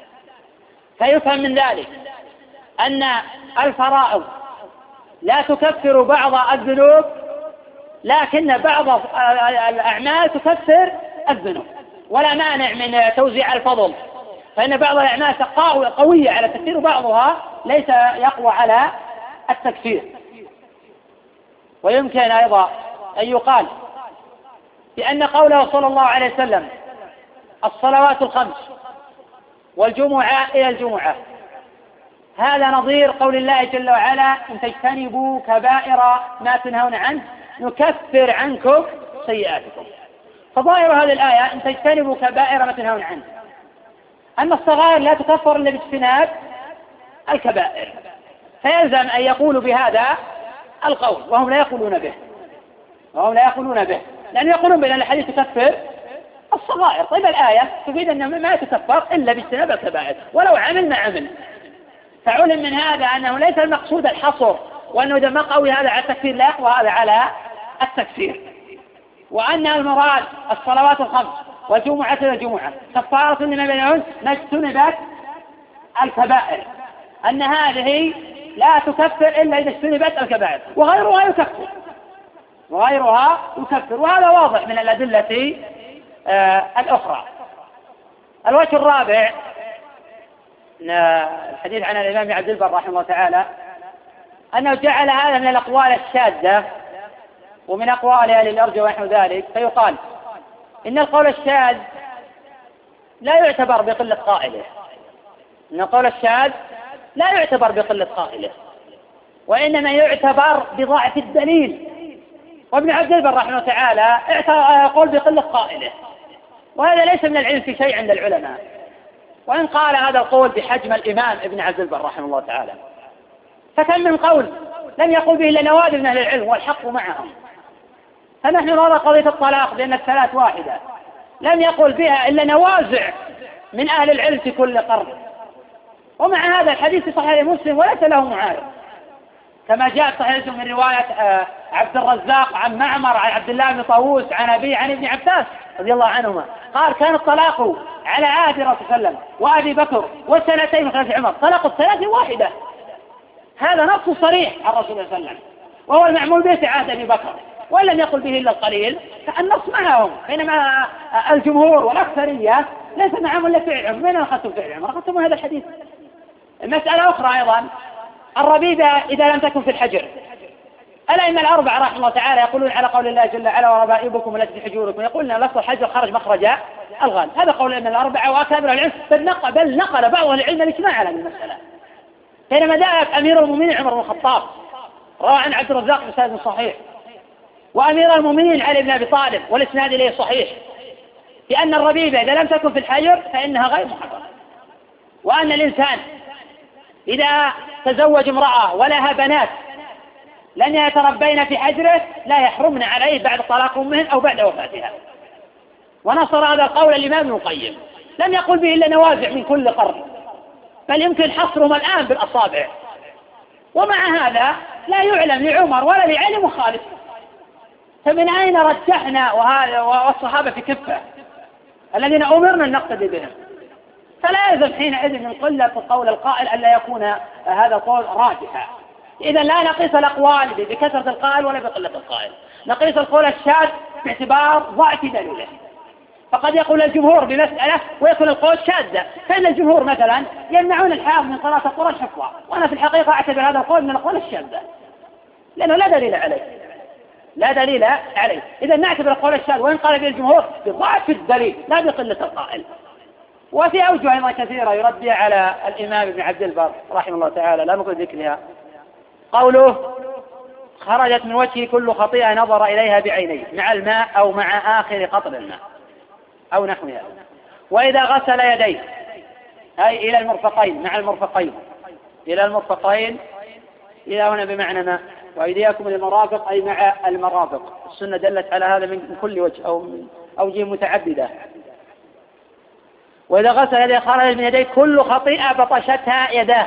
فيفهم من ذلك أن الفرائض لا تكفر بعض الذنوب، لكن بعض الأعمال تكفر الذنوب، ولا مانع من توزيع الفضل، فإن بعض الأعمال قوية على التكفير وبعضها ليس يقوى على التكفير. ويمكن أيضا أن يقال بأن قوله صلى الله عليه وسلم الصلوات الخمس والجمعة إلى الجمعة هذا نظير قول الله جل وعلا إن تجتنبوا كبائر ما تنهون عنه نكفر عنكم سيئاتكم. فظاهر هذه الآية إن تجتنبوا كبائر ما تنهون عنه، أن الصغائر لا تكفر إلا باجتناب الكبائر، فيلزم أن يقولوا بهذا القول وهم لا يقولون به وهم لا يقولون به لأن يقولون بأن الحديث تكفر الصغائر. طيب الآية تفيد أنه ما تكفر إلا باجتناب الكبائر، ولو عمل ما عمل. فعلم من هذا أنه ليس المقصود الحصر، وأنه إذا ما قوي هذا على التكفير لا يقوى هذا على التكفير، وأن المراد الصلوات الخمس والجمعة إلى الجمعة كفارة لما بينهن ما اجتنبت الكبائر، أن هذه لا تكفر إلا إذا اجتنبت الكبائر، وغيرها يكفر وغيرها يكفر وهذا واضح من الأدلة آه الأخرى. الوجه الرابع الحديث عن الإمام عبد البر رحمه الله تعالى أنه جعل هذا من الأقوال الشاذة ومن أقوال أهل الأرجاء ونحو ذلك، فيقال إن القول الشاذ لا يعتبر بقلة قائله، إن القول الشاذ لا يعتبر بقلة قائله وإنما يعتبر بضعف الدليل. وابن عبد البر رحمه الله تعالى يقول بقلة قائله، وهذا ليس من العلم في شيء عند العلماء، وإن قال هذا القول بحجم الإمام ابن عبد البر رحمه الله تعالى، فكم من قول لم يقل به إلا نوادر من أهل العلم والحق معهم. فنحن نرى قضية الطلاق بأن الثلاث واحدة لم يقل بها إلا نوازع من أهل العلم في كل قرن، ومع هذا الحديث في صحيح مسلم وليس له معارض، كما جاء صحيح من رواية عبد الرزاق عن معمر عن عبد الله بن طاووس عن أبي عن ابن عباس رضي الله عنهما قال كان الطلاق على عهد الرسول صلى الله عليه وسلم وأبي بكر وسنتين من خلافة عمر طلاق الثلاث واحدة. هذا نص صريح عن الرسول صلى الله عليه وسلم، وهو المعمول به في عهد أبي بكر، ولم يقل به إلا القليل، فالنص معهم. بينما الجمهور والأكثرية ليس معهم إلا فعل عمر. من أخذتم فعل عمر؟ أخذتم هذا الحديث. المسألة أخرى أيضا، الربيبة إذا لم تكن في الحجر، الأئمة الأربعة رحمه الله تعالى يقولون على قول الله جل وعلا وربائبكم التي في حجوركم، يقولون لفظ الحجر خرج مخرج الغالب. هذا قول الأئمة الأربعة وأكابر العلم، بل نقل, بل نقل بعض أهل العلم الإجماع على المسألة. بينما ذهب أمير المؤمنين عمر بن الخطاب روى عن عبد الرزاق بسند صحيح، وأمير المؤمنين علي بن أبي طالب والإسناد إليه صحيح، بأن الربيبة إذا لم تكن في الحجر فإنها غير محرمة، وأن الإنسان إذا تزوج امرأة ولها بنات لن يتربين في حجره لا يحرمن عليه بعد طلاق أمهن أو بعد وفاتها. ونصر هذا القول الإمام ابن القيم، لم يقل به إلا نوازع من كل قرن، بل يمكن حصرهم الآن بالأصابع. ومع هذا لا يعلم لعمر ولا لعلي مخالف، فمن أين رجحنا والصحابة في كفة الذين أمرنا أن نقتدي بهم؟ فلا يلزم حينئذ من قلة قول القائل ألا يكون هذا القول راجحا. إذا لا نقيس الأقوال بكثرة القائل ولا بقلة القائل، نقيس القول الشاذ باعتبار ضعف دليله. فقد يقول الجمهور بمسألة ويكون القول شاذا، فإن الجمهور مثلا يمنعون الحافظ من قراءة القرآن حفظا، وأنا في الحقيقة أعتبر هذا القول من الأقوال الشاذة لأنه لا دليل عليه، لا دليل عليه. إذا نعتبر القول الشاذ وإن قال به الجمهور بضعف الدليل لا بقلة القائل. وفي أوجه أيضا كثيرة يرد على الإمام ابن عبد البر رحمه الله تعالى لا نقول ذكرها، قوله خرجت من وجهه كل خطيئة نظر إليها بعينيه مع الماء أو مع آخر قطر الماء أو نحوها، وإذا غسل يديه أي إلى المرفقين مع المرفقين، إلى المرفقين إلى هنا بمعنى ما، وأيديكم للمرافق أي مع المرافق. السنة دلت على هذا من كل وجه أو من أوجه متعددة. وإذا غسل يديه خرج من يديه كل خطيئة بطشتها يداه،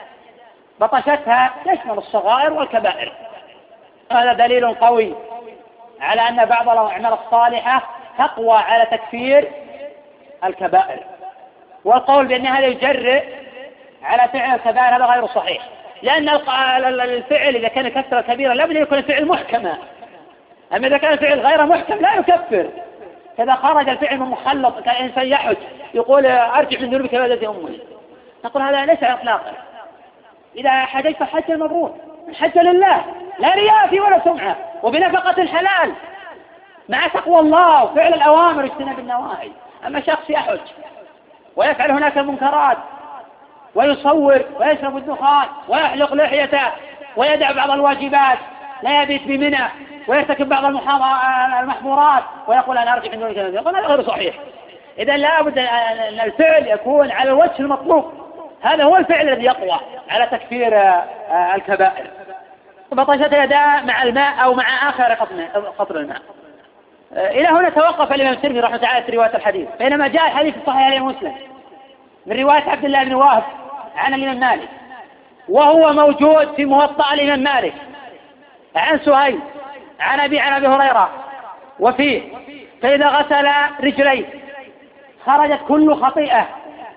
بطشتها تشمل الصغائر والكبائر. هذا دليل قوي على أن بعض الأعمال الصالحة تقوى على تكفير الكبائر، والقول بأن هذا يجرئ على فعل الكبائر هذا غير صحيح، لأن الفعل إذا كان كثرة كبيرة لابد يكون الفعل محكما، أما إذا كان الفعل غير محكم لا يكفر. إذا خرج الفعل من مخلط كإنسان يحج يقول أرجع من ذنوبك كبادة أمي، نقول هذا ليس إطلاقا. إذا حججت فالحج المبرور، الحج لله لا رياء فيه ولا سمعة، وبنفقة الحلال مع تقوى الله وفعل الأوامر واجتناب النواهي. أما شخص يحج ويفعل هناك المنكرات ويصور ويشرب الدخان ويحلق لحيته ويدع بعض الواجبات، لا يبيت بمنى ويرتكب بعض المحظورات ويقول أنا أرجع من دون كذا، يقول هذا غير صحيح. إذا لا بد أن الفعل يكون على الوجه المطلوب، هذا هو الفعل الذي يقوى على تكفير الكبائر. بطشت يداه مع الماء أو مع آخر قطر الماء. إلى هنا توقف الإمام الترمذي رحمه الله تعالى في رواية الحديث، بينما جاء الحديث الصحيح عليه مسلم من رواية عبد الله بن وهب عن الإمام مالك، وهو موجود في موطأ الإمام مالك عن سهيل عن أبي عن أبي هريرة وفيه فإذا غسل رجليه خرجت كل خطيئة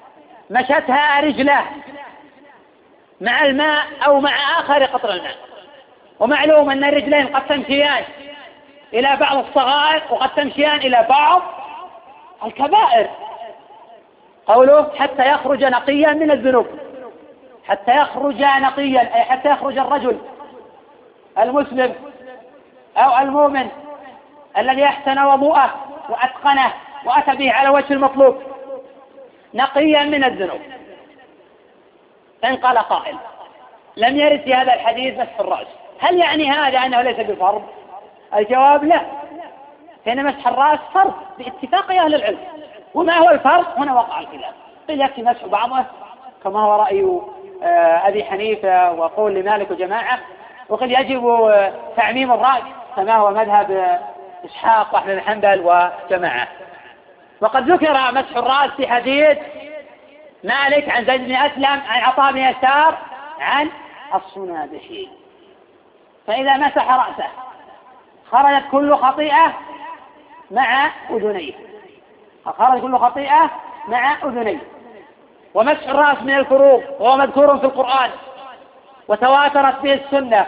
مشتها رجله مع الماء أو مع آخر قطر الماء. ومعلوم أن الرجلين قد تمشيان إلى بعض الصغائر وقد تمشيان إلى بعض الكبائر. قوله حتى يخرج نقيا من الذنوب، حتى يخرج نقيا أي حتى يخرج الرجل المسلم أو المؤمن الذي أحسن وضوءه وأتقنه وأتى به على وجه المطلوب نقيا من الذنوب. فإن قال قائل لم يرد في هذا الحديث مسح الرأس، هل يعني هذا أنه ليس بفرض؟ الجواب لا، فإن مسح الرأس فرض باتفاق أهل العلم. وما هو الفرض؟ هنا وقع الخلاف. قيل يكفي مسح بعضه كما هو رأي أبي حنيفة وقول لمالك وجماعة، وقد يجب تعميم الرأس كما هو مذهب إسحاق وأحمد بن حنبل وجماعة. وقد ذكر مسح الرأس في حديث مالك عن زيد بن أسلم عن عطاء بن يسار عن الصنابحي، فإذا مسح رأسه خرجت كل خطيئة مع أذنيه، خرجت كل خطيئة مع أذنيه. ومسح الرأس من الفروض وهو مذكور في القرآن وتواترت به السنة،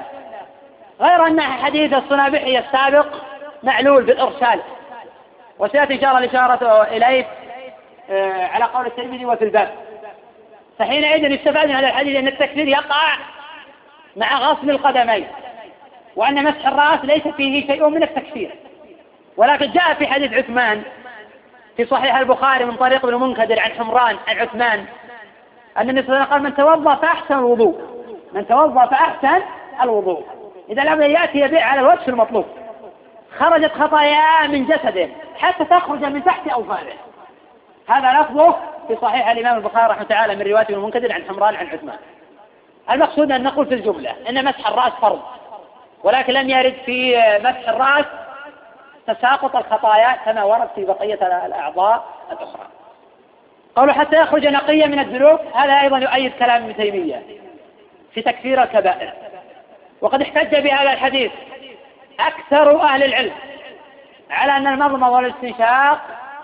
غير أن حديث الصنابحي السابق معلول بالإرسال، وسيأتي إن شاء الله الإشارة إليه على قول الترمذي وفي الباب. فحينئذ يستفاد من هذا الحديث أن التكفير يقع مع غسل القدمين، وأن مسح الرأس ليس فيه شيء من التكفير. ولكن جاء في حديث عثمان في صحيح البخاري من طريق ابن منكدر عن حمران عن عثمان أن النبي صلى الله عليه وسلم قال: من توضأ فأحسن الوضوء، من توضأ فأحسن الوضوء، إذا لم يأتي به على الوجه المطلوب خرجت خطاياه من جسده حتى تخرج من تحت أوفاره. هذا لفظه في صحيح الإمام البخاري رحمه الله تعالى من رواية ابن منكدر عن حمران عن عثمان. المقصود أن نقول في الجملة أن مسح الرأس فرض، ولكن لم يرد في مسح الرأس تساقط الخطايا كما ورد في بقية الأعضاء الأخرى. قالوا حتى يخرج نقيا من الذنوب، هذا أيضا يؤيد كلام ابن تيمية في تكفير الكبائر. وقد احتج بهذا الحديث أكثر أهل العلم على أن المضمضة والاستنشاق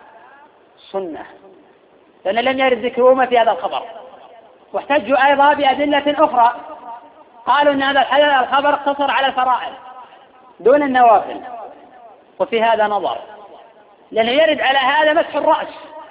سنة، لأن لم يرد ذكرهما في هذا الخبر. واحتجوا أيضا بأدلة أخرى، قالوا أن هذا الخبر اقتصر على الفرائض دون النوافل، وفي هذا نظر، لأنه يرد على هذا مسح الرأس،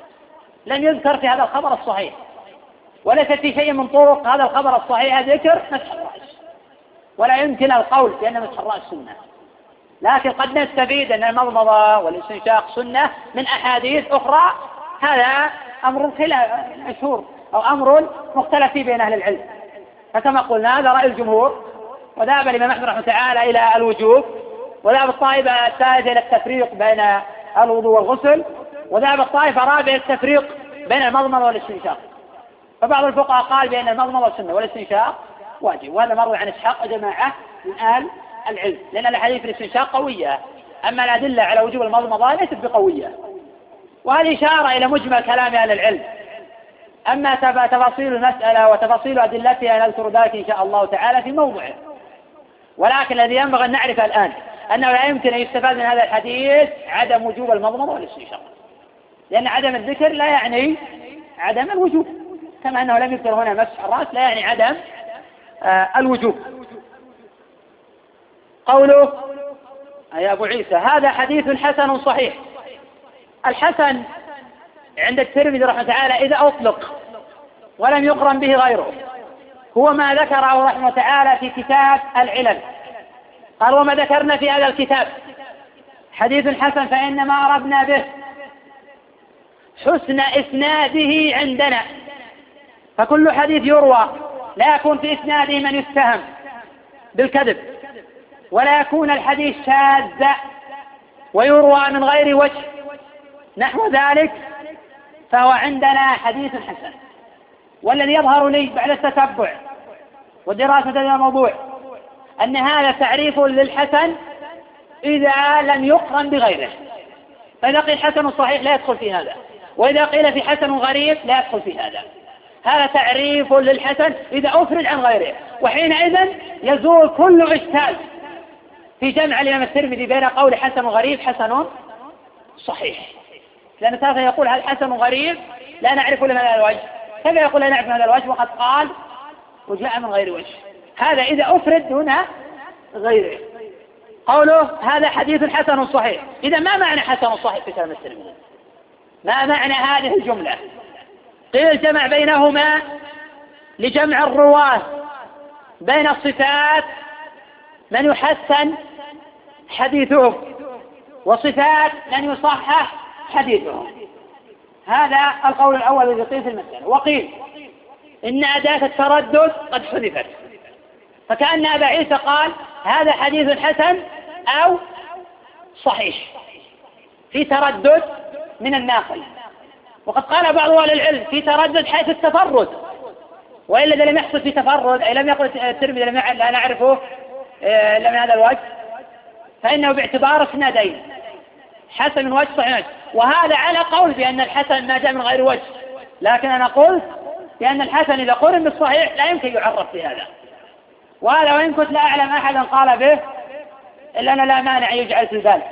لم يذكر في هذا الخبر الصحيح، وليس في شيء من طرق هذا الخبر الصحيح ذكر مسح الرأس، ولا يمكن القول بأن مسح الرأس سنة. لكن قد نستفيد أن المضمضة والاستنشاق سنة من أحاديث أخرى، هذا أمر خلاف مشهور أو أمر مختلف فيه بين أهل العلم. فكما قلنا هذا رأي الجمهور، وذهب الإمام أحمد رحمه تعالى إلى الوجوب، وذهب الطائفة الثالثة إلى التفريق بين الوضوء والغسل، وذهب الطائفة الرابعة التفريق بين المضمضة والاستنشاق. فبعض الفقهاء قال بأن المضمضة سنة والاستنشاق واجب، وهذا مر عن إسحاق وجماعة من أهل العلم، لأن الأحاديث الاستنشاق قوية، أما الأدلة على وجوب المضمضة ليست بقوية. وهذه إشارة إلى مجمل كلام أهل العلم. أما تفاصيل المسألة وتفاصيل أدلتها نذكر ذلك إن شاء الله تعالى في موضعه. ولكن الذي ينبغي أن نعرف الآن أنه لا يمكن أن يستفاد من هذا الحديث عدم وجوب المضمضة والاستنشاق، لأن عدم الذكر لا يعني عدم الوجوب، كما أنه لم يذكر هنا مسح الرأس لا يعني عدم آه الوجوب. قوله يا أبو عيسى هذا حديث حسن صحيح. الحسن عند الترمذي رحمه تعالى إذا أطلق ولم يقرن به غيره هو ما ذكره رحمه تعالى في كتاب العلل. قال: وما ذكرنا في هذا الكتاب حديث حسن فإنما أردنا به حسن إسناده عندنا، فكل حديث يروى لا يكون في إسناده من يتهم بالكذب، ولا يكون الحديث شاذا ويروى من غير وجه نحو ذلك، فهو عندنا حديث حسن. والذي يظهر لي بعد التتبع ودراسة هذا الموضوع أن هذا تعريف للحسن إذا لم يقرن بغيره، فإذا قيل حسن صحيح لا يدخل في هذا، وإذا قيل في حسن غريب لا يدخل في هذا. هذا تعريف للحسن إذا أفرد عن غيره، وحينئذ يزول كل إشكال في جمع الإمام الترمذي بين قول حسن غريب حسن صحيح، لأن ثلاثة يقول هل حسن غريب لا نعرف له من هذا الوجه، كيف يقول لا نعرف من هذا الوجه وقد قال وجاء من غير وجه؟ هذا إذا أفرد دون غيره. قوله هذا حديث حسن صحيح، إذا ما معنى حسن صحيح في كلام الترمذي؟ ما معنى هذه الجملة؟ قيل جمع بينهما لجمع الرواة بين الصفات من يحسن حديثهم وصفات من يصحح حديثهم. هذا القول الأول الذي قيل في المسألة. وقيل إن أداة التردد قد حذفت، فكأن أبا عيسى قال هذا حديث حسن أو صحيح في تردد من الناقل، وقد قال بعض أهل العلم في تردد حيث التفرد، وإلا إذا لم يحصل في تفرد أي لم يقل الترمذي لم لا نعرفه إلا من هذا الوجه فإنه باعتبار اسنادين حسن من وجه صحيح، وهذا على قول بأن الحسن ما جاء من غير وجه، لكن أنا قلت بأن الحسن إذا قرن بالصحيح لا يمكن يعرف بهذا، وهذا وإن كنت لا أعلم أحدا قال به إلا أنا لا مانع يجعل في البال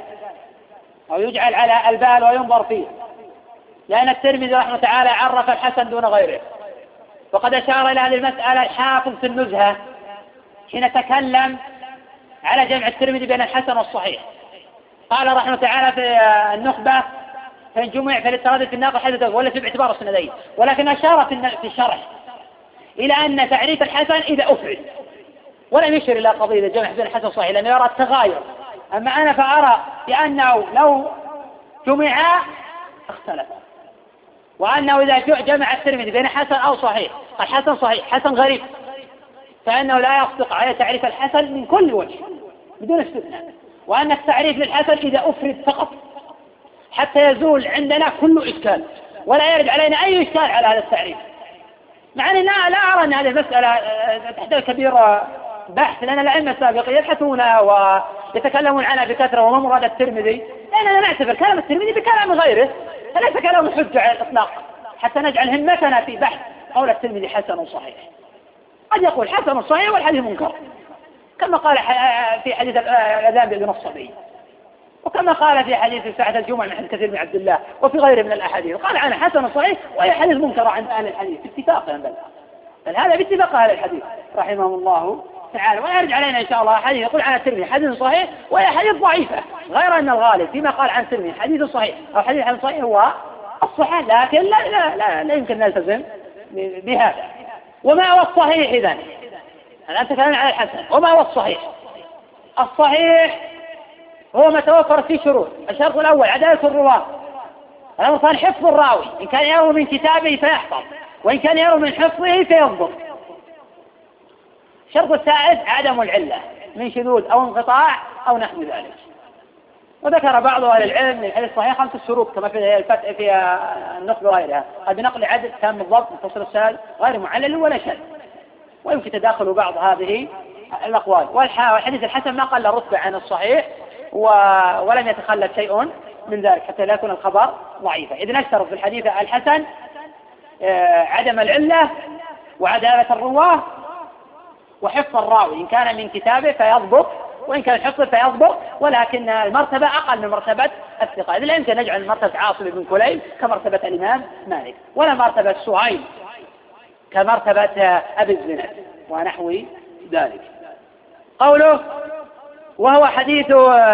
أو يجعل على البال وينظر فيه، لأن الترمذي رحمه تعالى عرف الحسن دون غيره. وقد أشار إلى هذه المسألة الحافظ في النزهة حين تكلم على جمع الترمذي بين الحسن والصحيح، قال رحمه تعالى في النخبة فإن جمع فللتردد في الناقل حدث ولا في باعتبار السندين، ولكن أشار في الشرح إلى أن تعريف الحسن إذا أفرد، ولم يشر إلى قضية الجمع بين الحسن والصحيح لأنه يرى التغاير. أما أنا فأرى بأنه لو جمع اختلف، وأنه إذا جمع الترمذي بين حسن أو صحيح قال حسن صحيح حسن غريب فإنه لا يصدق على تعريف الحسن من كل وجه بدون استثناء، وأن التعريف للحسن إذا أفرد فقط حتى يزول عندنا كل إشكال ولا يرد علينا أي إشكال على هذا التعريف، مع أني لا, لا أرى أن هذه المسألة تحتاج كبير بحث، لأن الأئمة السابقين يبحثونها ويتكلمون عنها بكثرة وما مراد الترمذي، لأننا نعتبر كلام الترمذي بكلام غيره فليس كلام حجة على الإطلاق حتى نجعل همتنا في بحث قول الترمذي حسن صحيح. قد يقول حسن صحيح والحديث منكر كما قال في حديث الأذان بإذن الصبي، وكما قال في حديث ساعة الجمعة من حديث كثير بن عبد الله وفي غيره من الأحاديث، قال عنه حسن صحيح وهي حديث منكر عند أهل الحديث باتفاقهم، بل بل هذا باتفاق أهل الحديث رحمهم الله تعالى. ويرجع علينا إن شاء الله حديث يقول عن الترمذي حديث صحيح وهي حديث ضعيفة، غير أن الغالب فيما قال عن الترمذي حديث صحيح أو حديث حديث صحيح هو الصحيح، لكن لا, لا, لا, لا يمكن نلتزم بهذا. وما هو الصحيح إذن؟ الآن تكلمنا عن الحسن، وما هو الصحيح؟ الصحيح هو ما توفر فيه شروط. الشرط الأول عدالة الرواة، الأمر الثاني حفظ الراوي، إن كان يروي من كتابه فيحفظ، وإن كان يروي من حفظه فيضبط. الشرط الثالث عدم العلة من شذوذ أو انقطاع أو نحو ذلك. وذكر بعض أهل العلم من الحديث الصحيح خمس شروط كما في الفتح في النقد وغيرها، قد بنقل عدد تام بالضبط متصل السند غير معلل ولا شذ، ويمكن تداخل بعض هذه الأقوال. والحديث الحسن ما قل رتبة عن الصحيح ولم يتخلف شيء من ذلك حتى لا يكون الخبر ضعيفا. إذن نشترط في الحديث الحسن عدم العلة وعدالة الرواه وحفظ الراوي، إن كان من كتابه فيضبط وإن كان حفظه فيضبط، ولكن المرتبة أقل من مرتبة الثقة، إذن لا يمكن نجعل مرتبة عاصم بن كليب كمرتبة الإمام مالك، ولا مرتبة سهيل كمرتبة أبي الزناد ونحو ذلك. قوله وهو حديث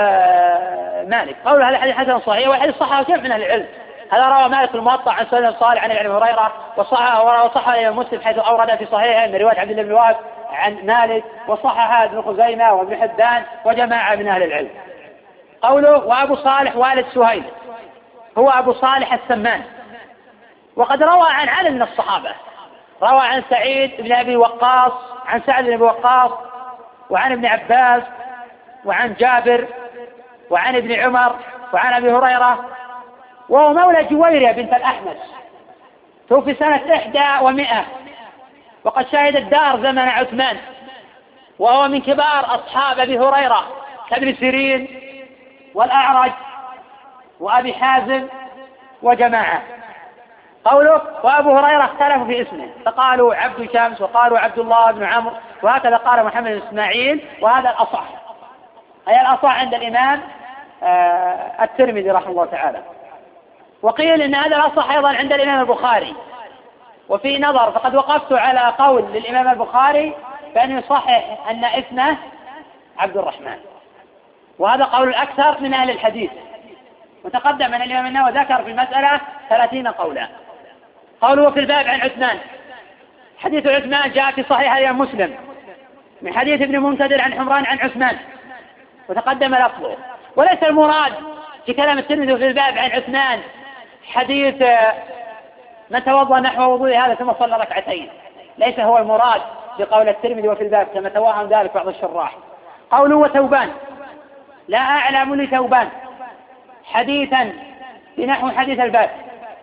مالك، قوله هذا حديث حسن صحيح وحديث صحة وكيف من أهل العلم. هذا روى مالك الموطأ عن سنن صالح عن ابن هريرة، وصححه وصححه مسلم حيث أورد في صحيحه من رواية عبد الله بن وهب عن مالك، وصححه ابن خزيمة وابن حبان وجماعة من أهل العلم. قوله وأبو صالح والد سهيل هو أبو صالح السمان، وقد روى عن عدد من الصحابة، روى عن سعيد بن أبي وقاص عن سعد بن أبي وقاص وعن ابن عباس وعن جابر وعن ابن عمر وعن أبي هريرة، وهو مولى جويرية بنت الأحمس، توفي سنة إحدى ومئة، وقد شهد الدار زمن عثمان، وهو من كبار أصحاب أبي هريرة كابن سيرين والأعرج وأبي حازم وجماعة. قوله وأبو هريرة اختلفوا في اسمه، فقالوا عبد شمس وقالوا عبد الله بن عمرو، وهكذا قال محمد بن إسماعيل، وهذا الأصح أي الأصح عند الإمام آه الترمذي رحمه الله تعالى. وقيل إن هذا الأصح أيضا عند الإمام البخاري، وفي نظر فقد وقفت على قول للإمام البخاري بأن يصحح أن اسمه عبد الرحمن، وهذا قول الأكثر من أهل الحديث، وتقدم أن الإمام النووي ذكر في المسألة ثلاثين قولا. قوله في الباب عن عثمان، حديث عثمان جاء في صحيح الإمام مسلم من حديث ابن منكدر عن حمران عن عثمان، وتقدم لفظه. وليس المراد في كلام الترمذي في الباب عن عثمان حديث من توضأ نحو وضوء هذا ثم صلى ركعتين، ليس هو المراد بقول الترمذي وفي الباب كما توهم ذلك بعض الشراح. قوله وثوبان، لا أعلم لثوبان حديثا بنحو حديث الباب،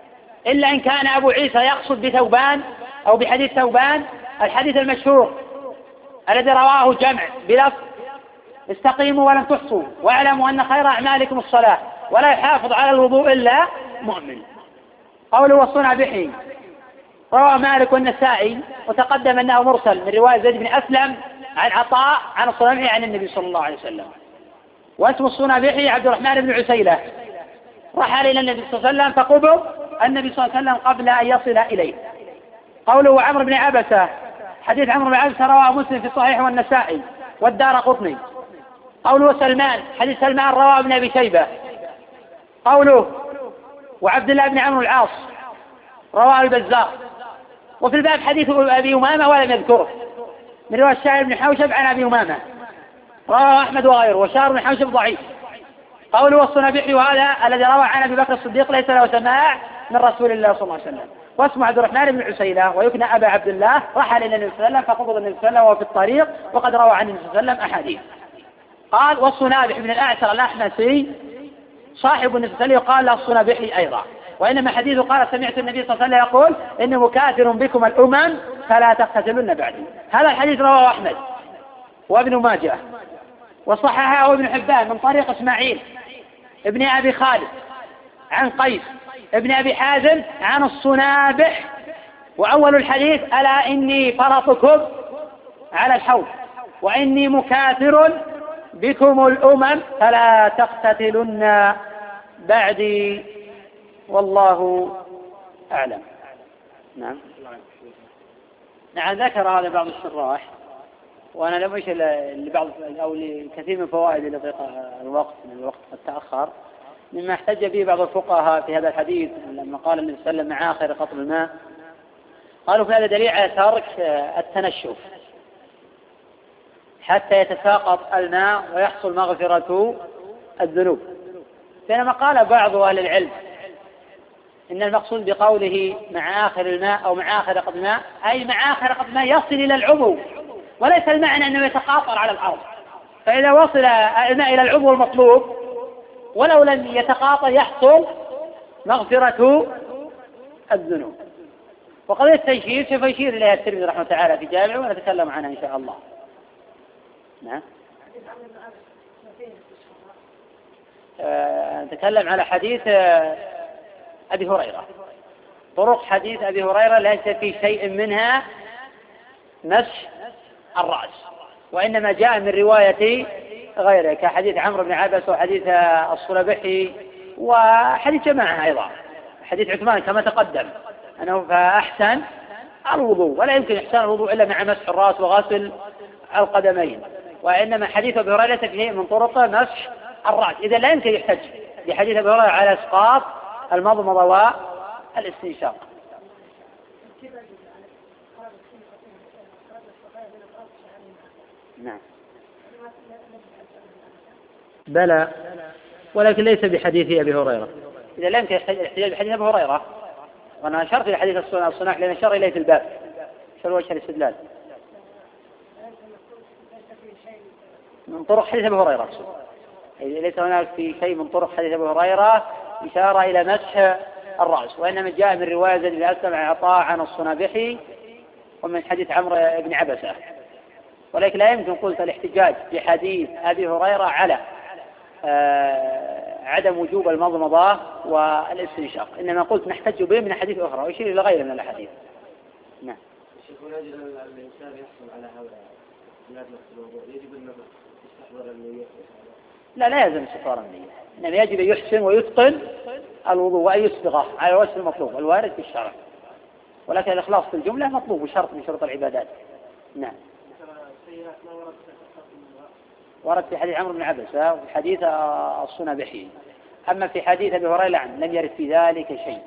إلا إن كان أبو عيسى يقصد بثوبان أو بحديث ثوبان الحديث المشهور الذي رواه جمع بلفظ استقيموا ولن تحصوا واعلموا أن خير أعمالكم الصلاة ولا يحافظ على الوضوء إلا مؤمن. قوله والصنابحي رواه مالك والنسائي وتقدم أنه مرسل من رواية زيد بن أسلم عن عطاء عن الصنابحي عن النبي صلى الله عليه وسلم. واسم الصنابحي عبد الرحمن بن عسيلة رحل إلى النبي صلى الله عليه وسلم فقبض النبي صلى الله عليه وسلم قبل أن يصل إليه. قوله عمرو بن عبسة حديث عمرو بن عبسة رواه مسلم في الصحيح والنسائي والدارقطني. قوله سلمان حديث سلمان رواه ابن أبي شيبة. قوله وعبد الله بن عمرو العاص رواه البزار. وفي الباب حديث أبي أمامة ولم يذكره من رواية الشاعر بن حوشب عن أبي أمامة رواه أحمد وغيره وشاعر بن حوشب ضعيف. قوله والصنابحي وهذا الذي روى عن أبي بكر الصديق ليس له سماع من رسول الله صلى الله عليه وسلم. واسمه عبد الرحمن بن عسيلة ويكنى أبا عبد الله رحل إلى النبي صلى الله عليه وسلم فقبض النبي صلى الله عليه وسلم وهو في الطريق وقد روى عن النبي صلى الله عليه وسلم أحاديث. قال والصنابح بن الأعسر الأحمسي صاحب النبي صلى الله عليه وسلم قال له الصنابحي أيضا. وإنما حديثه قال سمعت النبي صلى الله عليه وسلم يقول إني مكاثر بكم الأمم فلا تقتتلن بعدي. هذا الحديث رواه أحمد وابن ماجه وصححه ابن حبان من طريق إسماعيل ابن أبي خالد عن قيس ابن أبي حازم عن الصنابح. وأول الحديث ألا إني فرطكم على الحوض وإني مكاثر بكم الأمم فلا تقتتلن بعدي والله أعلم. نعم نعم ذكر هذا بعض الشراح وأنا لم أشر لبعض أو لكثير من فوائد لضيق الوقت من الوقت قد تأخر مما احتج به بعض الفقهاء في هذا الحديث لما قال النبي صلى الله عليه وسلم مع آخر قطر الماء. قالوا في هذا دليل على ترك التنشف حتى يتساقط الماء ويحصل مغفرة الذنوب. بينما قال بعض أهل العلم إن المقصود بقوله مع آخر الماء أو مع آخر قطر الماء أي مع آخر قطر الماء يصل إلى العضو وليس المعنى أنه يتقاطر على الأرض. فإذا وصل الماء إلى العضو المطلوب ولو لم يتقاطر يحصل مغفرة الذنوب. وقضية التنشيف سوف يشير إليها الترمذي رحمه الله تعالى في جامعه ونتكلم عنها إن شاء الله. نعم أه نتكلم على حديث أبي هريرة. طرق حديث أبي هريرة ليس في شيء منها مسح الرأس وإنما جاء من رواية غيره كحديث عمرو بن عبس وحديث الصنابحي وحديث جماعة أيضا حديث عثمان كما تقدم أنه فأحسن الوضوء ولا يمكن إحسان الوضوء إلا مع مسح الرأس وغسل القدمين. وإنما حديث أبي هريرة في شيء من طرق مسح الرأس إذا لا يمكن يحتج بحديث أبي هريرة على إسقاط المضمضة والاستنشاق. نعم بلى ولكن ليس بحديث أبي هريرة إذا لا يمكن الاحتجاج بحديث أبي هريرة. وأنا أشرت إلى حديث الصناح لأن أشار إليه في الباب شر وجه الاستدلال من طرق حديث أبي هريرة. ليس هناك في شيء من طرق حديث أبي هريرة إشارة إلى مسح الرأس وإنما جاء من رواية زيد بن أسلم عن عطاء عن الصنابحي ومن حديث عمرو بن عبسة. ولكن لا يمكن قلت الاحتجاج بحديث أبي هريرة على آه عدم وجوب المضمضة والاستنشاق إنما قلت نحتج به من حديث أخرى ويشير إلى غيره من الأحاديث. نعم الإنسان يحصل على هذا يجب أن يستحضر النية. لا لا يلزم استحضار النية إنما يجب أن يحسن ويتقن الوضوء وأن يسبغه على الوجه المطلوب الوارد في الشرع ولكن الإخلاص في الجملة مطلوب وشرط من شروط العبادات. نعم ورد في حديث عمرو بن عبسة وفي حديث الصنابحي. أما في حديث أبي هريرة لم يرد في ذلك شيء.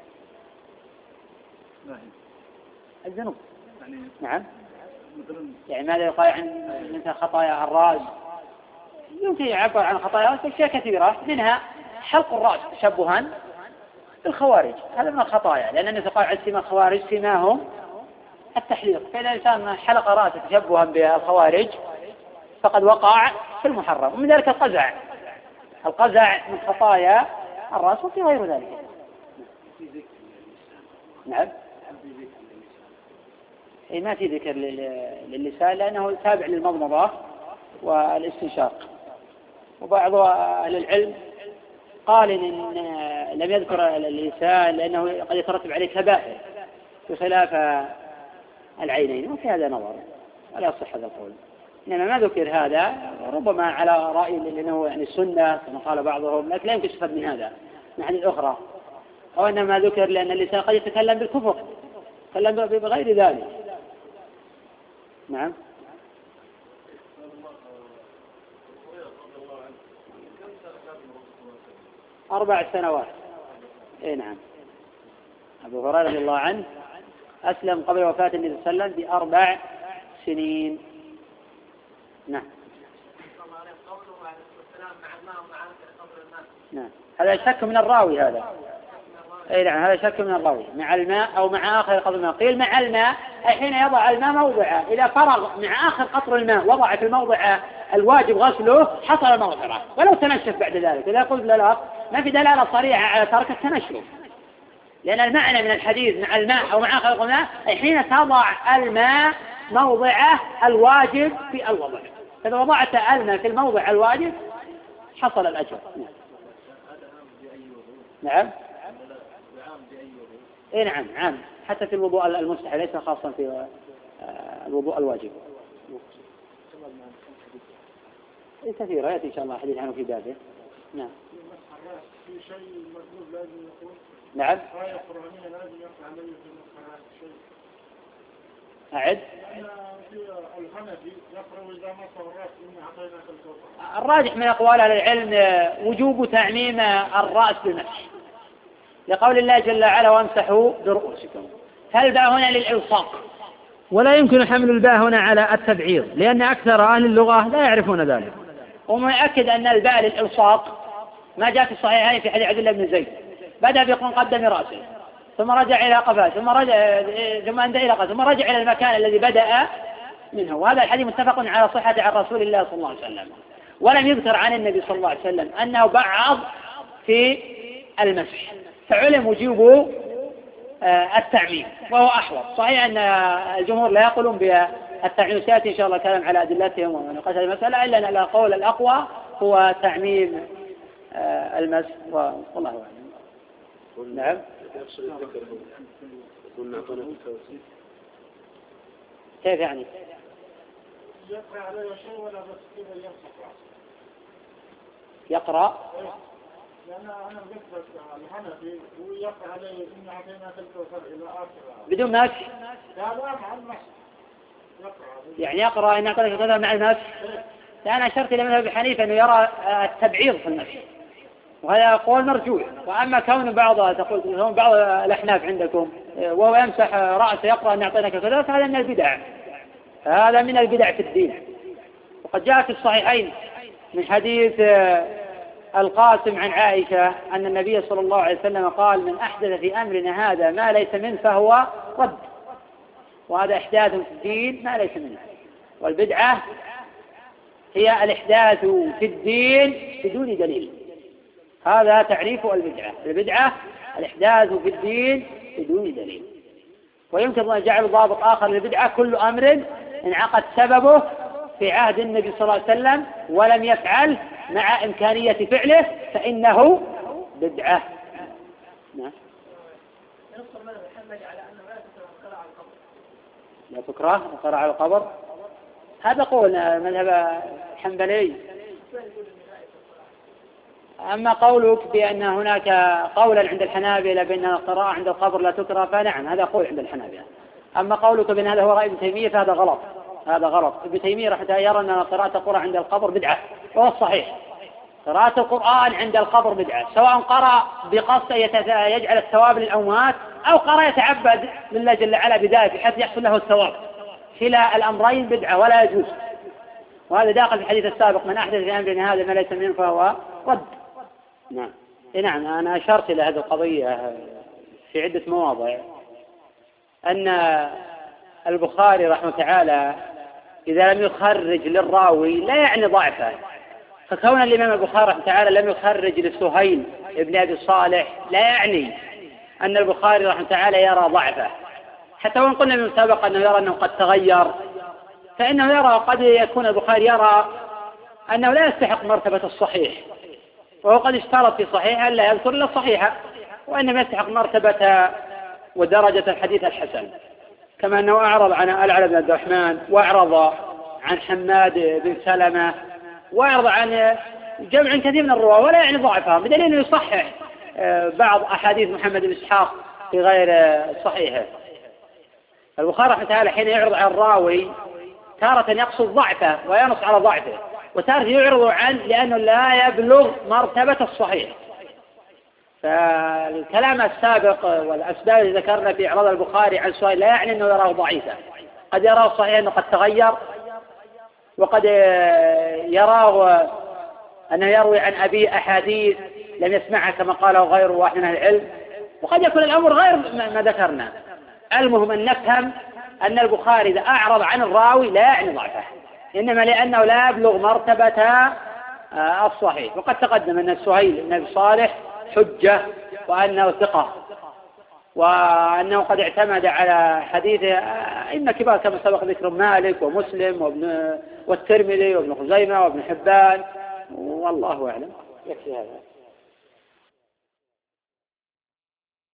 الذنوب نعم يعني ماذا يقال عن مثل خطايا الرأس يمكن يعبر عن خطايا الرأس أشياء كثيرة منها حلق الرأس تشبها بالخوارج هذا من الخطايا لأن الناس قال عن سمى الخوارج سماهم التحليق. فإذا الإنسان حلق رأسه تشبها بالخوارج فقد وقع في المحرم. ومن ذلك القزع القزع من خطايا الرأس وفي غير ذلك. نعم. إيه ما في ذكر للسان لأنه تابع للمضمضة والاستنشاق. وبعض أهل العلم قال إن لم يذكر اللسان لأنه قد يترتب عليه كبائر بخلاف العينين، وفي هذا نظر ولا يصح هذا القول. إنما ما ذكر هذا ربما على رأي لأنه يعني السنة كما قال بعضهم، لكن لا يمكن يستفاد من هذا من حديث أخرى، أو إنما ذكر لأن اللسان قد يتكلم بالكفر، يتكلم بغير ذلك. نعم. أربع سنوات. إيه نعم. أبو هريرة رضي الله عنه أسلم قبل وفاة النبي صلى الله عليه وسلم بأربع سنين. نعم. نعم. هذا شك من الراوي هذا. أي نعم هذا شك من الراوي، مع الماء أو مع آخر قطر الماء. قيل مع الماء أي حين يضع الماء موضعه، إذا فرغ مع آخر قطر الماء وضع في الموضع الواجب غسله حصل مغفرة ولو تنشف بعد ذلك. إذا قلت لا ما في دلالة صريحة على ترك التنشف، لأن المعنى من الحديث مع الماء أو مع آخر الماء أي حين تضع الماء موضعه الواجب في الوضع، فإذا وضعت الماء في الموضع الواجب حصل الأجر. نعم. إيه نعم عام حتى في الوضوء المستحب ليس خاصا في الوضوء الواجب. إيه كثيرة يأتي إن شاء الله حديث عنه في بابه. نعم. في شيء مطلوب لازم يكون. نعم. آية قرآنية لازم يقرأ عليه في المسحرات شيء. أعد. الحنفي يقرأ إذا مس الرأس إن أعطيناك الكوثر. الراجح من أقوال أهل العلم وجوب تعميم الرأس بالمسح، لقول الله جل وعلا وامسحوا برؤوسكم. فالباء هنا للإلصاق، ولا يمكن حمل الباء هنا على التبعيض، لأن أكثر أهل اللغة لا يعرفون ذلك. ومؤكد أن الباء للإلصاق ما جاء في الصحيحين في حديث عبد الله بن زيد، بدأ بيقول قدم رأسه ثم رجع إلى قفاه ثم رجع ثم انتهى إلى قفاه ثم رجع إلى المكان الذي بدأ منه. وهذا الحديث متفق على صحته عن رسول الله صلى الله عليه وسلم، ولم يذكر عن النبي صلى الله عليه وسلم أنه بعض في المسح، فعلم وجوب التعميم وهو أحوط. صحيح أن الجمهور لا يقولون بالتعميم، سيأتي إن شاء الله كلام على أدلتهم ونقاش المسألة، إلا أن القول الأقوى هو تعميم المسح والله أعلم. نعم. كيف يعني؟ يقرأ عليه شيء ولا بس كذا يمسح. يقرأ. لأن أنا ذكرت الحنفي ويقرأ عليه إن أعطيناك الكوثر إلى آخره بدون مسح. لا لا مع المسح. يقرأ. يعني يقرأ إن أعطيناك الكوثر مع المسح. أنا أشرت إلى مذهب حنيفة أنه يرى التبعيض في المسح، وهذا قول مرجوح. وأما كون بعض تقول كون بعض الأحناف عندكم وهو يمسح رأسه يقرأ أن أعطيناك الكوثر، فهذا من البدع، هذا من البدع في الدين. وقد جاء في الصحيحين من حديث القاسم عن عائشة أن النبي صلى الله عليه وسلم قال: من أحدث في أمرنا هذا ما ليس منه فهو رد. وهذا إحداث في الدين ما ليس منه. والبدعة هي الإحداث في الدين بدون دليل، هذا تعريف البدعة. البدعة الإحداث في الدين بدون دليل. ويمكن أن يجعل ضابط آخر للبدعة كل أمر انعقد سببه في عهد النبي صلى الله عليه وسلم ولم يفعل مع إمكانية فعله فإنه بدعة. نعم. لا تكره القراءة على القبر، هذا قول مذهب الحنبلي. أما قولك بأن هناك قولا عند الحنابلة بأن القراءة عند القبر لا تكره، فنعم هذا قول عند الحنابلة. أما قولك بأن هذا هو رأي ابن تيمية فهذا غلط، هذا غلط. ابن تيمية رحمه الله يرى أن قراءة القرآن عند القبر بدعة، وهو الصحيح. قراءة القرآن عند القبر بدعة، سواء قرأ بقصد يجعل الثواب للأموات أو قرأ يتعبد لله جل وعلا بذلك بحيث يحصل له الثواب، كلا الأمرين بدعة ولا يجوز. وهذا داخل في الحديث السابق: من أحدث في أمرنا هذا ما ليس منه فهو رد. نعم. نعم أنا أشرت إلى هذه القضية في عدة مواضع، أن البخاري رحمه تعالى إذا لم يخرج للراوي لا يعني ضعفه، فكون الإمام البخاري رحمه تعالى لم يخرج لسهيل ابن أبي صالح لا يعني أن البخاري رحمه تعالى يرى ضعفه، حتى وإن قلنا من سبق أنه يرى أنه قد تغير، فإنه يرى قد يكون البخاري يرى أنه لا يستحق مرتبة الصحيح، وهو قد اشترط في صحيح أن لا يذكر إلا الصحيحة، وإنما يستحق مرتبة ودرجة الحديث الحسن، كما أنه أعرض عن الأعلى بن عبد الرحمن، وأعرض عن حماد بن سلمة، وأعرض عن جمع كثير من الرواة، ولا يعني ضعفهم، بدليل أنه يصحح بعض أحاديث محمد بن إسحاق في غير صحيحه. البخاري رحمه تعالى حين يعرض عن الراوي تارة يقصد ضعفه وينص على ضعفه، وتارة يعرض عنه لأنه لا يبلغ مرتبة الصحيح. فالكلام السابق والأسباب التي ذكرنا في إعراض البخاري عن سهيل لا يعني أنه يراه ضعيفا، قد يراه صحيح أنه قد تغير، وقد يراه أنه يروي عن أبي أحاديث لم يسمعها كما قاله غيره واحد من العلم، وقد يكون الأمر غير ما ذكرنا. المهم أن نفهم أن البخاري إذا أعرض عن الراوي لا يعني ضعفه، إنما لأنه لا يبلغ مرتبة الصحيح. وقد تقدم أن سهيل بن أبي صالح حجة، وأنه ثقة، وأنه قد اعتمد على حديثه إما كبار كما سبق ذكر مالك ومسلم وابن والترمذي وابن خزيمة وابن حبان، والله أعلم. يكفي هذا.